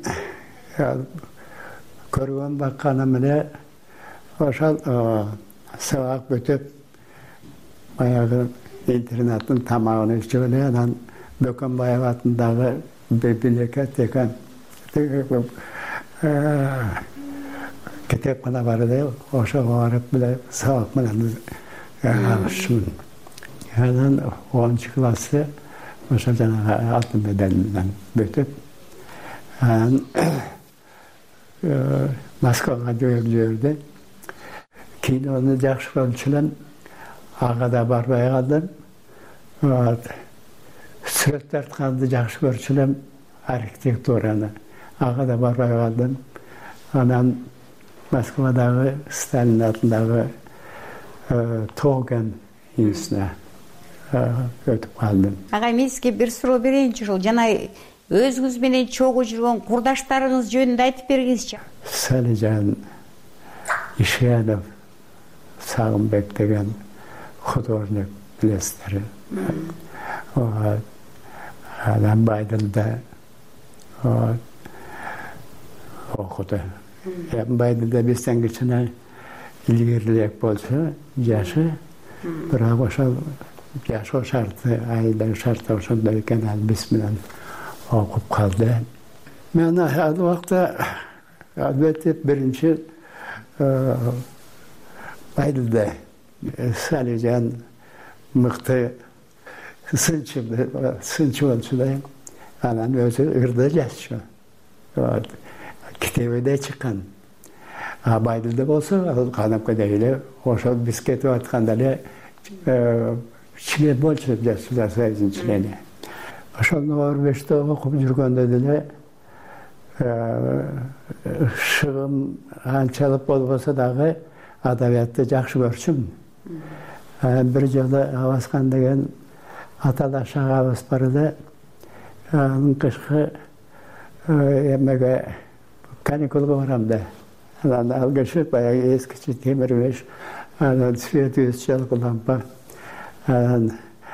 көргөн бакканым эле ошол сабак бүтүп, баягы интернаттын тамагын ичип эле, анан Бөкөнбаев атындагы библиотека деген китепкана бар эле, ошого барып эле сабак менен алышчумун. Анан онунчу классты ошо жанагы алтын медаль менен бүтүп, анан Москвага жиберди. Кинону жакшы көрчү элем, ага да барбай калдым. Сүрөт тартканды жакшы көрчү элем, архитектураны. Ага да барбай калдым. Анан Москвадагы Сталин атындагы Тоген институтуна өтүп калдым. Агай, мен сизге бир суроо берейинчи, ушул жана өзүңүз менен чогуу жүргөн курдаштарыңыз жөнүндө айтып бергиңизчи. Салижан Ишенов, Сагынбек деген художник билесиздер. Анан Байдылда окуду. Байдылда бестен кичине илгерилээк болчу жашы, бирок ошол жашоо шарты, айылдагы шарты ошондой экен, ал биз менен окуп калды. Мен ал убакта албетте биринчи Байдылда Салижан мыкты сынчы сынчы болчу да, анан өзү ырда жазчу. Китебеде чыккан. А Байдылда болсо, ал Канапкада эле ошол биз кетип атканда эле член болчу, Союз Союзунун члени. Ошол номер беште окуп жүргөндө деле шыгым анчалык болбосо дагы адабиятты жакшы көрчүм. Бир жолу Абаскан деген аталаш агабыз бар эле, анын кышкы эмеге каникулга барам да. Анан ал киши баягы эскичи темир меш, анан свети жалкы лампа. Анан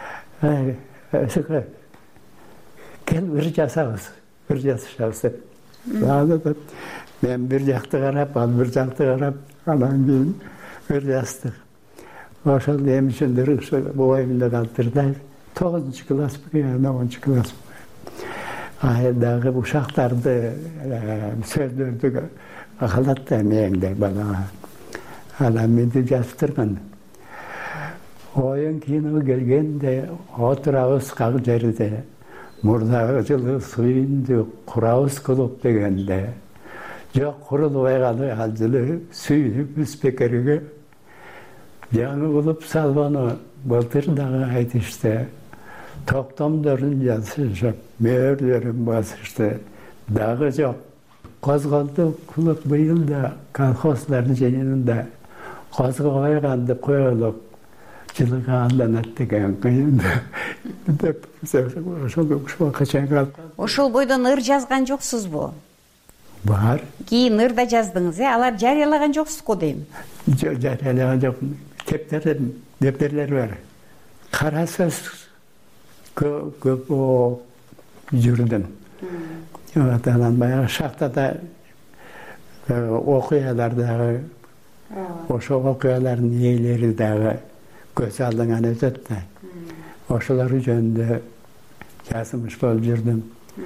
кел бир жасабыз, бир жасашабыз деп. Мен бир жакты карап, ал бир жакты карап, анан кийин бир жастык. Ошол эми үчүндүр боюмда калтырды. тогузунчу класс, онунчу класс. Айылдагы ушактарды, сөздөрдү калат да мээңде балага. Анан менди жазыптырган. Оюн кино келгенде отурабыз как жерде, мурдагы жылы сүйүндү курабыз клуб дегенде. Жок, курулбай калды, ал жылы сүйүнүп бекерге жаңы клуб салбаны былтыр дагы айтышты. Токтомдорун жазышып, мөөрлөрүн басышты. Дагы жок. Козголду клуб быйыл да колхоздардын жыйынында козгобой калды, коелуп жылыга алданат деген кыйын деп ошол качан калып. Ошол бойдон ыр жазган жоксузбу? Бар. Кийин ыр да жаздыңыз, э? Алар жарыялаган жоксузго дейм. Жарыялаган жок. Тептер, дептерлер бар. Кара сөз көп жүрдүм. Анан баягы шахтада окуялар дагы, ошол окуялардын ээлери дагы көз алдыңан өтөт да. Ошолор жөнүндө жазмыш болуп жүрдүм.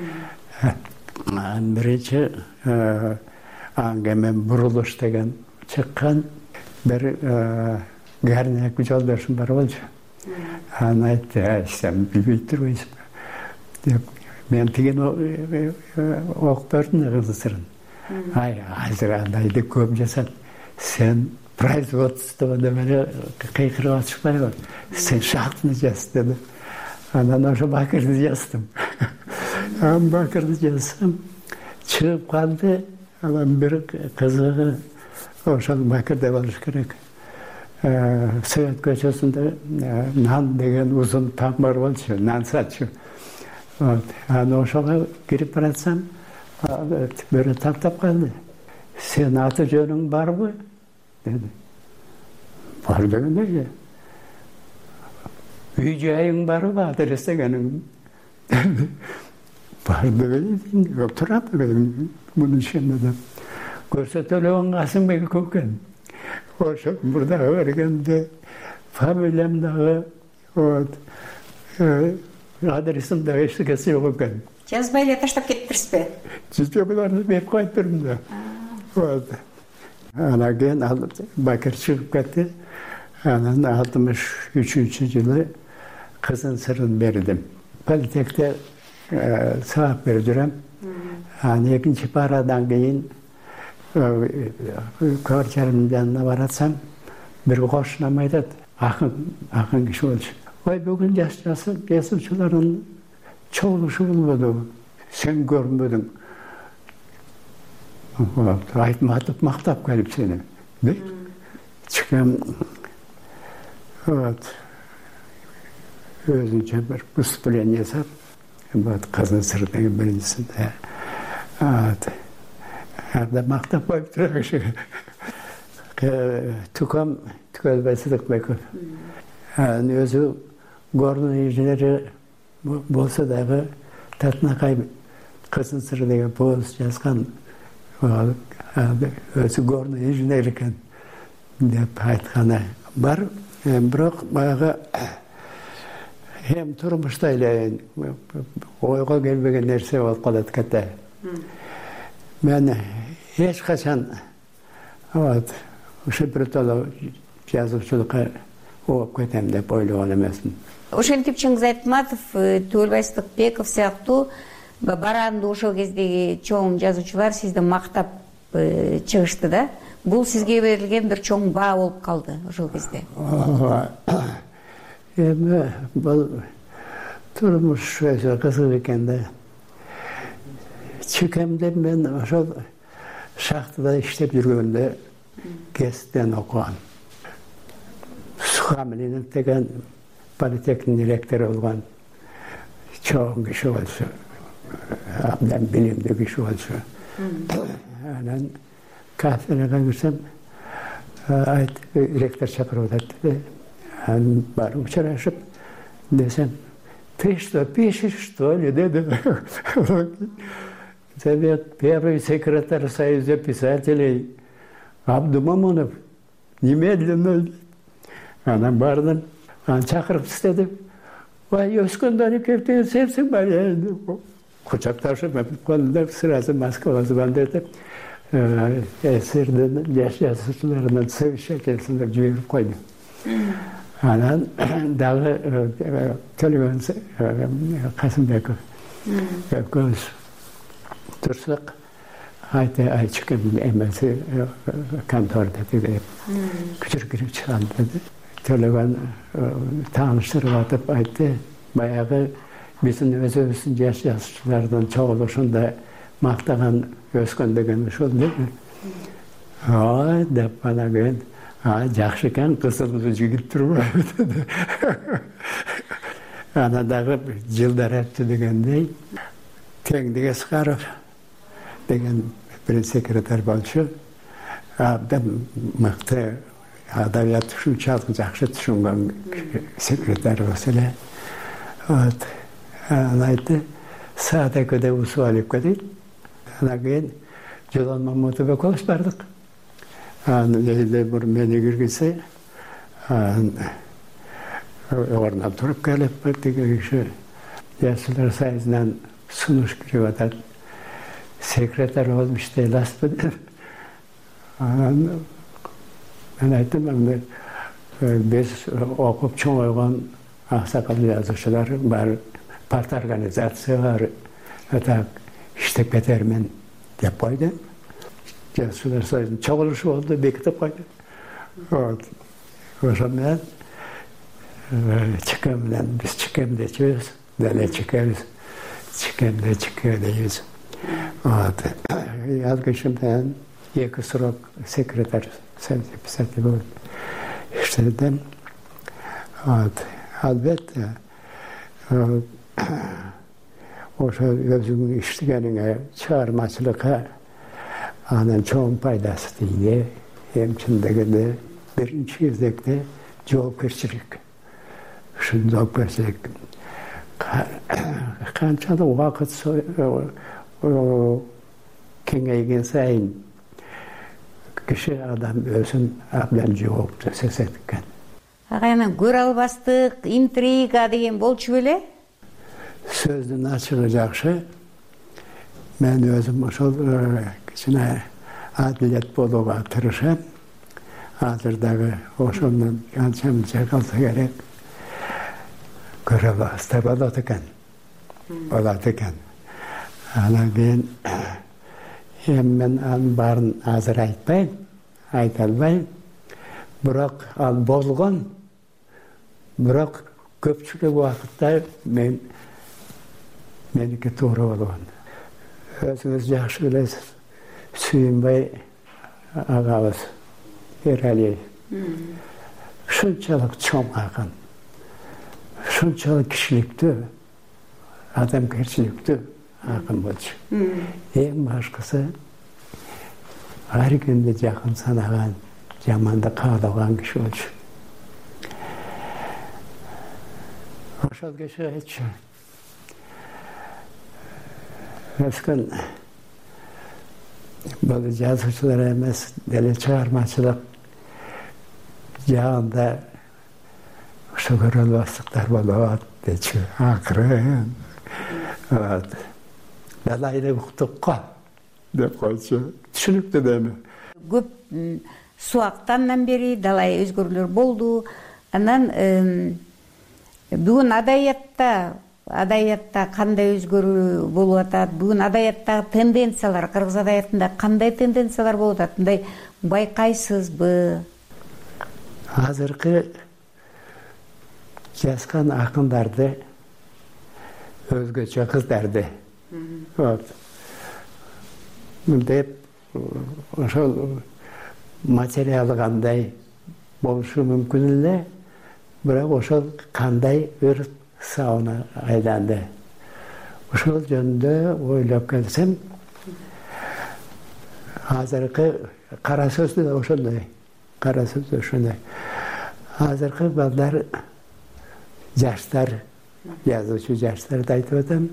Анан биринчи аңгемен бурулуш деген чыккан. Бир гарнек жолдошум бар болчу. Анан айтты, сен билбей турбайсың деп. Мен тиген окуп көрдүм кызысырын. Ай, азыр андайды көп жасат. Сен производствода эле кыйкырып атышпайбы? Сен шахтаны жаз деди. Анан ошо бакырды жаздым. Анан бакырды жазсам, чыгып калды. Анан бир кызыгы ошол бакырда болуш керек. Совет көчөсүндө нан деген узун там бар болчу, нан сатчу. Анан ошого кирип баратсам, бирөө тактап калды. Сен аты жөнүң барбы? Деди. Бар дегенде. Үй жайың барбы? Адрес дегениң. Бар дегенде. Турат дегенде. Мунун ишинде деп. Көрсөтөлгөн Касымбек көкөн. Ошо мурдагы бергенде фамилиям дагы, вот, адресим дагы эчтекеси жок экен. Жазбай эле таштап кетиптирсизби? Жазбаларды берип коюп бердим да. Вот. Анан кийин ал бакыр чыгып кетти. Анан алтымыш үчүнчү жылы кызын сырын бердим. Политехте сабак берип жүрөм. Анан экинчи парадан кийин квартиранын жанына баратсам, бир кошунам айтат, акын, акын киши болчу. Ой, бүгүн айтматып мактап келип сени чыкам вот өзүнчө бир выступление жасап вот кызыл сыр деген биринчисинде вот анда мактап коюп туруп тукам Түкөлбай Сыдыкбеков анын өзү горный инженери болсо дагы Татнакай кызыл сыр деген повесть жазган өзү горный инженер экен деп айтканы бар. Бирок баягы эми турмушта эле ойго келбеген нерсе болуп калат кете. Мен эч качан вот ошо биртоло жазуучулукка ооп кетем деп ойлогон эмесмин. Ошентип Чыңгыз Айтматов, Түгөлбай Сыдыкбеков сыяктуу баранды ошол кездеги чоң жазуучулар сизди мактап чыгышты да. Бул сизге берилген бир чоң баа болуп калды ошол кезде. Эми бул турмуш өсө кызык экен да. Чыкемде мен ошол шахтада иштеп жүргөндө кесиптен окугам. Сухамлинов деген политехник ректору болгон чоң киши болчу. Абдан билимдүү киши болчу. Анан кафедрага кирсем, айт ректор чакырып атат. Анан барып учурашып десем, ты что, пишешь, что ли, деди. Совет первый секретарь Союза писателей Абдумамонов немедленно анан бардым, анан чакырып иштедим. Вай өскөндөрү кептен сепсиң бар. Кучакташып, колунда сразу Москвага звондетип, эсердин жаш жазуучуларынан совещательствоға жиберип койду. Анан дагы Төлөгөн Касымбеков экөөбүз турсак айта айчыкым эмеси конторда деп күчүрүп кирип чыгам деди. Төлөгөн тааныштырып атып айтты, баягы биздин өзүбүздүн жаш жазуучулардан чогулушунда мактаган өскөн деген ошол деди. Ой деп анан мен жакшы экен, кызыл жигит турбайбы деди. Анан дагы жылдар өттү дегендей Теңдик Аскаров деген бир секретарь болчу. Абдан мыкты адабият түшүнчү, жакшы түшүнгөн секретарь болсо эле. Вот. Анан айтты, саат экиде усуп алып кетейин. Анан кийин Жолон Мамутов экөөбүз бардык. Анан эле бир мени киргизсе, анан ордунан туруп келип, тиги киши Жашылар Союзунан сунуш кирип атат. Секретарь болуп иштей аласызбы деп. Анан мен айттым, биз окуп чоңойгон аксакал жазуучулар бар, парт организация бар, так иштеп кетермин деп койдум. Жашылар Союзунун чогулушу болду, бекитип койду. Вот. Ошо менен чыкем менен биз чыкемде чебиз, деле чыкебиз, чыкемде чыкебиз. Вот. Ал киши менен эки срок секретарь Союза писателей болуп иштедим. Вот. Албетте ошо өзүңүн иштегениңе, чыгармачылыкка анын чоң пайдасы тийди. Эми чын дегенде биринчи кезекте жоопкерчилик. Ушул жоопкерчилик канчалык убакыт кеңейген сайын киши адам өзүн абдан жоопту сезет экен. Агайнан көрө албастык, интрига деген болчу беле? Сөздүн ачыгы жакшы. Мен өзүм ошол кичине адилет болууга тырышам. Азыр дагы ошондон канча-мынча калса керек. Көрө албастык болот экен. Болот экен. Анан кийин эми мен анын баарын азыр айтпайм, айта албайм. Бирок ал болгон. Бирок көпчүлүк убакытта мен меники туура болгон. Өзүңүз жакшы билесиз. Сүйінбай ағабыз Ералиев ушунчалык чоң акын, ушунчалык кишиликтүү, адамгерчиликтүү акын болчу. Эң башкысы ар күндө жакын санаган, жаманды каалаган киши болчу. Ошол киши айтчу. Өскөн бул жазуучулар эмес, деле чыгармачылык жагында ошо көрөлбастыктар болот дечү. Акырын. Далайды уктук го деп койчу. Түшүнүктүү дейм. Көп суактандан бери далай өзгөрүүлөр болду. Анан бүгүн адабиятта адабиятта кандай өзгөрүү болуп атат? Бүгүн адабияттагы тенденциялар, кыргыз адабиятында кандай тенденциялар болуп атат? Мындай байкайсызбы? Азыркы жазган акындарды, өзгөчө кыздарды. Вот. Мындай ошол материалы кандай болушу мүмкүн эле, бирок ошол кандай бир сауна айланды. Ошол жөнүндө ойлоп келсем, азыркы кара сөздү да ошондой, кара сөз ошондой. Азыркы балдар, жаштар, жазуучу жаштарды айтып атам.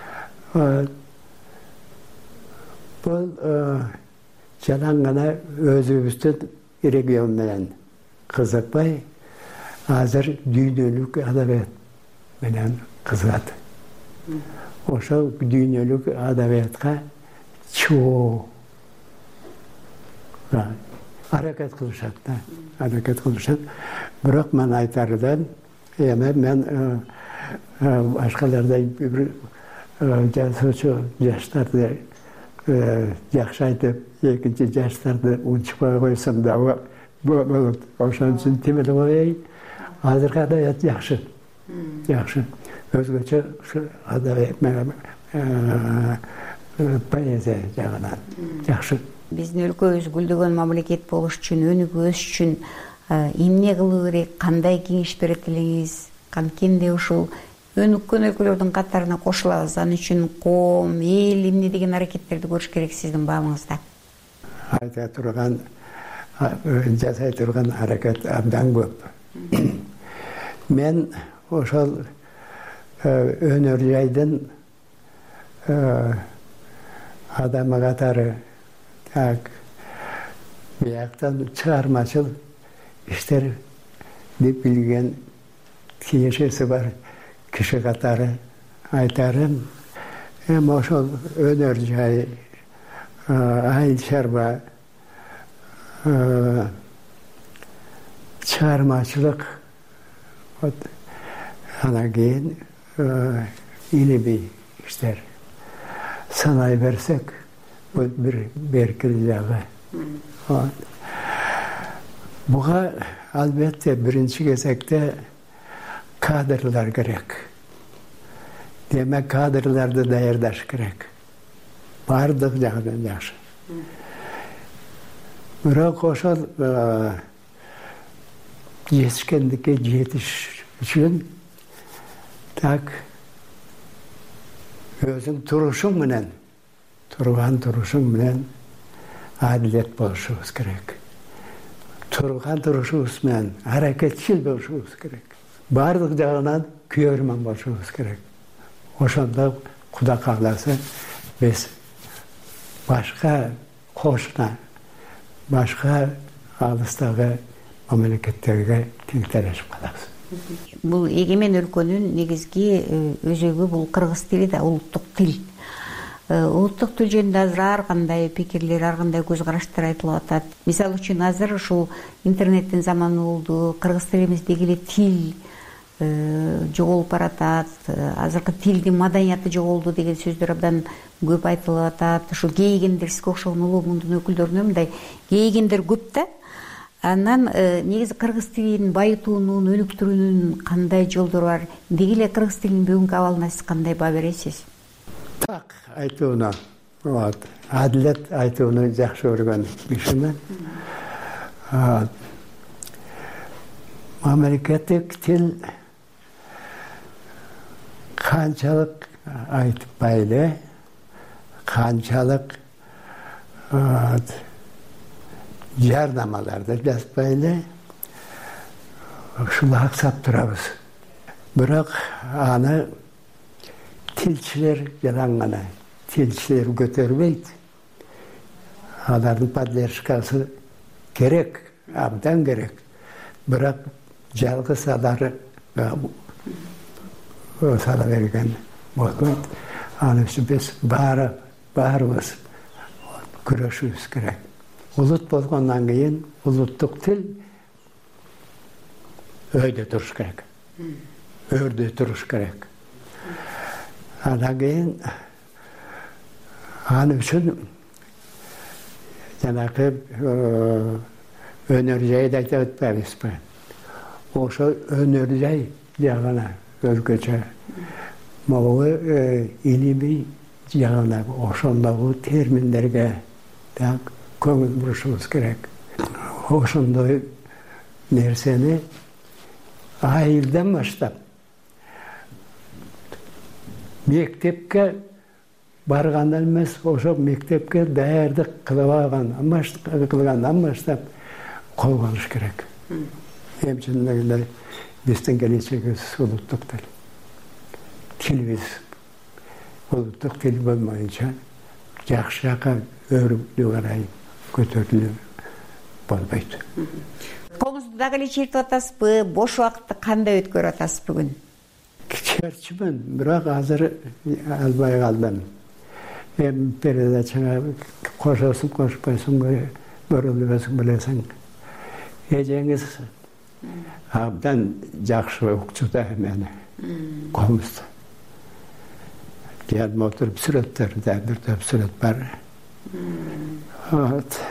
Бул жалаң гана өзүбүздүн регион менен кызыкпай, азыр дүйнөлүк адабият менен кызыгат. Ошол дүйнөлүк адабиятка чоо аракет кылышат да, аракет кылышат. Бирок мен айтардан, эми мен башкалардай бир жазуучу жаштарды жакшы айтып, экинчи жаштарды унчукпай койсом да болот. Ошон үчүн тимелеп коеюн. Азыркы адабият жакшы. Жакшы. Өзгөчө ушу адабият менен поэзия жагынан жакшы. Биздин өлкөбүз гүлдөгөн мамлекет болуш үчүн, өнүгүш үчүн эмне кылуу керек, кандай кеңеш берет элеңиз? Канткенде ушул өнүккөн өлкөлөрдүн катарына кошулабыз. Ал үчүн коом, эл эмне деген аракеттерди көрүш керек сиздин баамыңызда? Айта турган, жасай турган аракет абдан көп. Мен ошол өнөр жайдын адамы катары так бияктан чыгармачыл иштер деп билген киешеси бар киши катары айтарым. Эми ошол өнөр жай, айыл чарба, чыгармачылык, анан кийин илимий иштер санай берсек, бул бир беркил жагы. Буга албетте биринчи кезекте кадрлар керек. Демек, кадрларды даярдаш керек. Бардык жагынан жакшы. Бирок ошол жетишкендикке жетиш үчүн так өзүң турушуң менен, турган турушуң менен адилет болушубуз керек. Турган турушубуз менен аракетчил болушубуз керек. Бардык жагынан күөрмөн болушубуз керек. Ошондо Кудай кааласа биз башка кошуна, башка алыстагы мамлекеттерге тең талашып калабыз. Бул эгемен өлкөнүн негизги өзөгү бул кыргыз тили да, улуттук тил. Улуттук тил жөнүндө азыр ар кандай пикирлер, ар кандай көз караштар айтылып атат. Мисалы үчүн азыр ушул интернеттин заманы болду, кыргыз тилибиздеги эле тил жоголуп баратат, азыркы тилдин маданияты жоголду деген сөздөр абдан көп айтылып атат. Ушу кейгендер, сизге окшогон улуу мундун өкүлдөрүнө мындай кейгендер көп да. Анан негизи кыргыз тилин байытуунун, өнүктүрүүнүн кандай жолдору бар? Деги эле кыргыз тилинин бүгүнкү абалына сиз кандай баа бересиз? Так айтууна адилет айтууну жакшы көргөн кишимин. Мамлекеттик тил канчалык айтпайлы, канчалык жардамаларды жазбайлы, ушул аксап турабыз. Бирок аны тилчилер жалаң гана тилчилер көтөрбөйт. Алардын поддержкасы керек, абдан керек. Бирок жалгыз алары сала берген болбойт. Аны үчүн биз баары баарыбыз күрөшүбүз керек. Улут болгондон кийин улуттук тил өйдө туруш керек. Өрдө туруш керек. Андан кийин аны үчүн жанагы өнөр жайды айтып өтпөйбүзбү? Ошо өнөр жай жагына өзгөчө могу илимий жагына ошондогу терминдерге так көңүл бурушубуз керек. Ошондой нерсени айылдан баштап мектепке баргандан эмес, ошо мектепке даярдык кылгандан баштап колго алыш керек. Эми чындап эле биздин келечегибиз улуттук тил. Тилибиз улуттук тил болмоюнча жакшы жака өрүлүү карай көтөрүлүү болбойт. Комузду дагы эле чертип атасызбы? Бош убакытты кандай өткөрүп атасыз бүгүн? Чертчимин, бирок азыр албай калдым. Эми передачага кошосуң, кошпойсуң, көрүлбөсүң билесиң. Эжеңиз абдан жакшы укчуда мени. Комузду. Жаныма отуруп сүрөттөрдө бир топ сүрөт бар. Вот.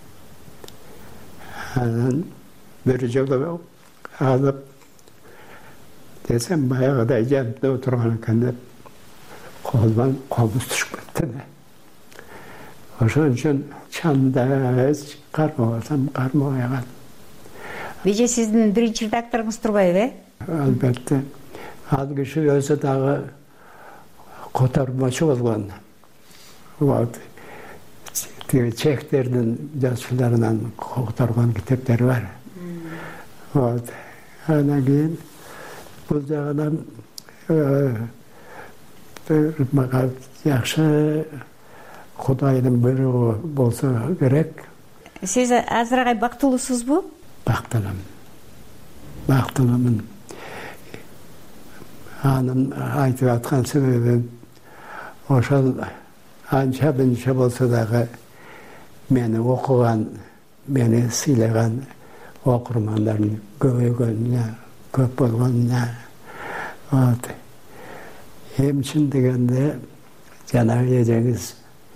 Анан bir жолу алып десем баягыдай жанымда отурган экен деп колдон комуз түшүп кетти да. Ошон үчүн чанда кармабасам кармабай калдым. Беже сиздин биринчи редакторуңуз турбайбы? Албетте. Ал киши өзү дагы котормочу болгон. Вот. Чехтердин жазуучуларынан которгон китептери бар. Вот. Анан кийин бул жагынан мага жакшы Кудайдын буйругу болсо керек. Сиз азыркы бактылуусузбу? Бактылым. Бактылымын. Анын айтып аткан себебим ошол анча мынча болсо дагы мени окуган, мени сыйлаган окурмандардын көбөйгөнүнө, көп болгонуна. Вот. Эми чын дегенде жанагы эжеңиз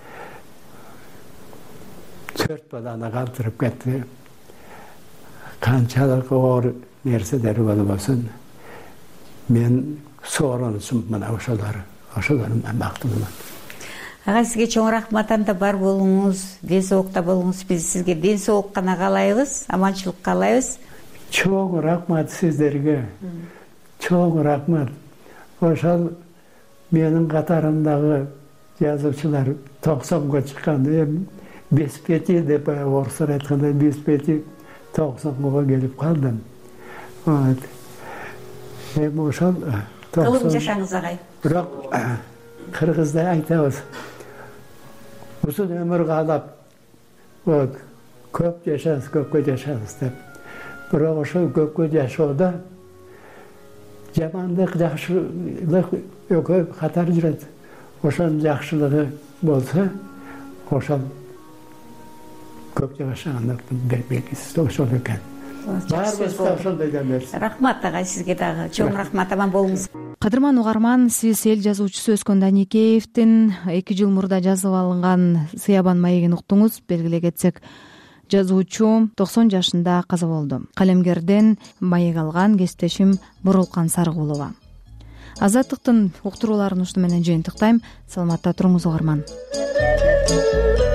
төрт баланы калтырып кетти. Канчалык оор нерселери болбосун, мен сооронсум мына ошолор, ошолордон бактылымын. Ага, сизге чоң рахмат. Анда бар болуңуз, ден соолукта болуңуз. Биз сизге ден соолук гана каалайбыз, аманчылык каалайбыз. Чоң рахмат сиздерге. Чоң рахмат. Ошол менин катарымдагы жазуучулар токсонго чыккан, эми беспети деп орустар айткандай беспети токсонго келип калдым. Вот. Эми ошол кылым жашаңыз агай. Бирок кыргызда айтабыз. Ушул өмүр каалап, вот, көп жашаңыз, көпкө жашаңыз деп. Бирок ошол көпкө жашоодо жамандык, жакшылык экөө катар жүрөт. Ошонун жакшылыгы болсо, ошол көп жашагандыктын белгиси ошол экен. Рахмат ага, сизге дагы чоң рахмат, аман болуңуз. Кадырман угарман, сиз эл жазуучусу Өскөн Даникеевдин эки жыл мурда жазып алынган Сыябан маегин уктуңуз. Белгилей кетсек, жазуучу токсон жашында каза болду. Калемгерден маек алган кесиптешим Бурулкан Сарыкулова. Азаттыктын уктурууларын ушуну менен жыйынтыктайм. Саламатта туруңуз угарман. берет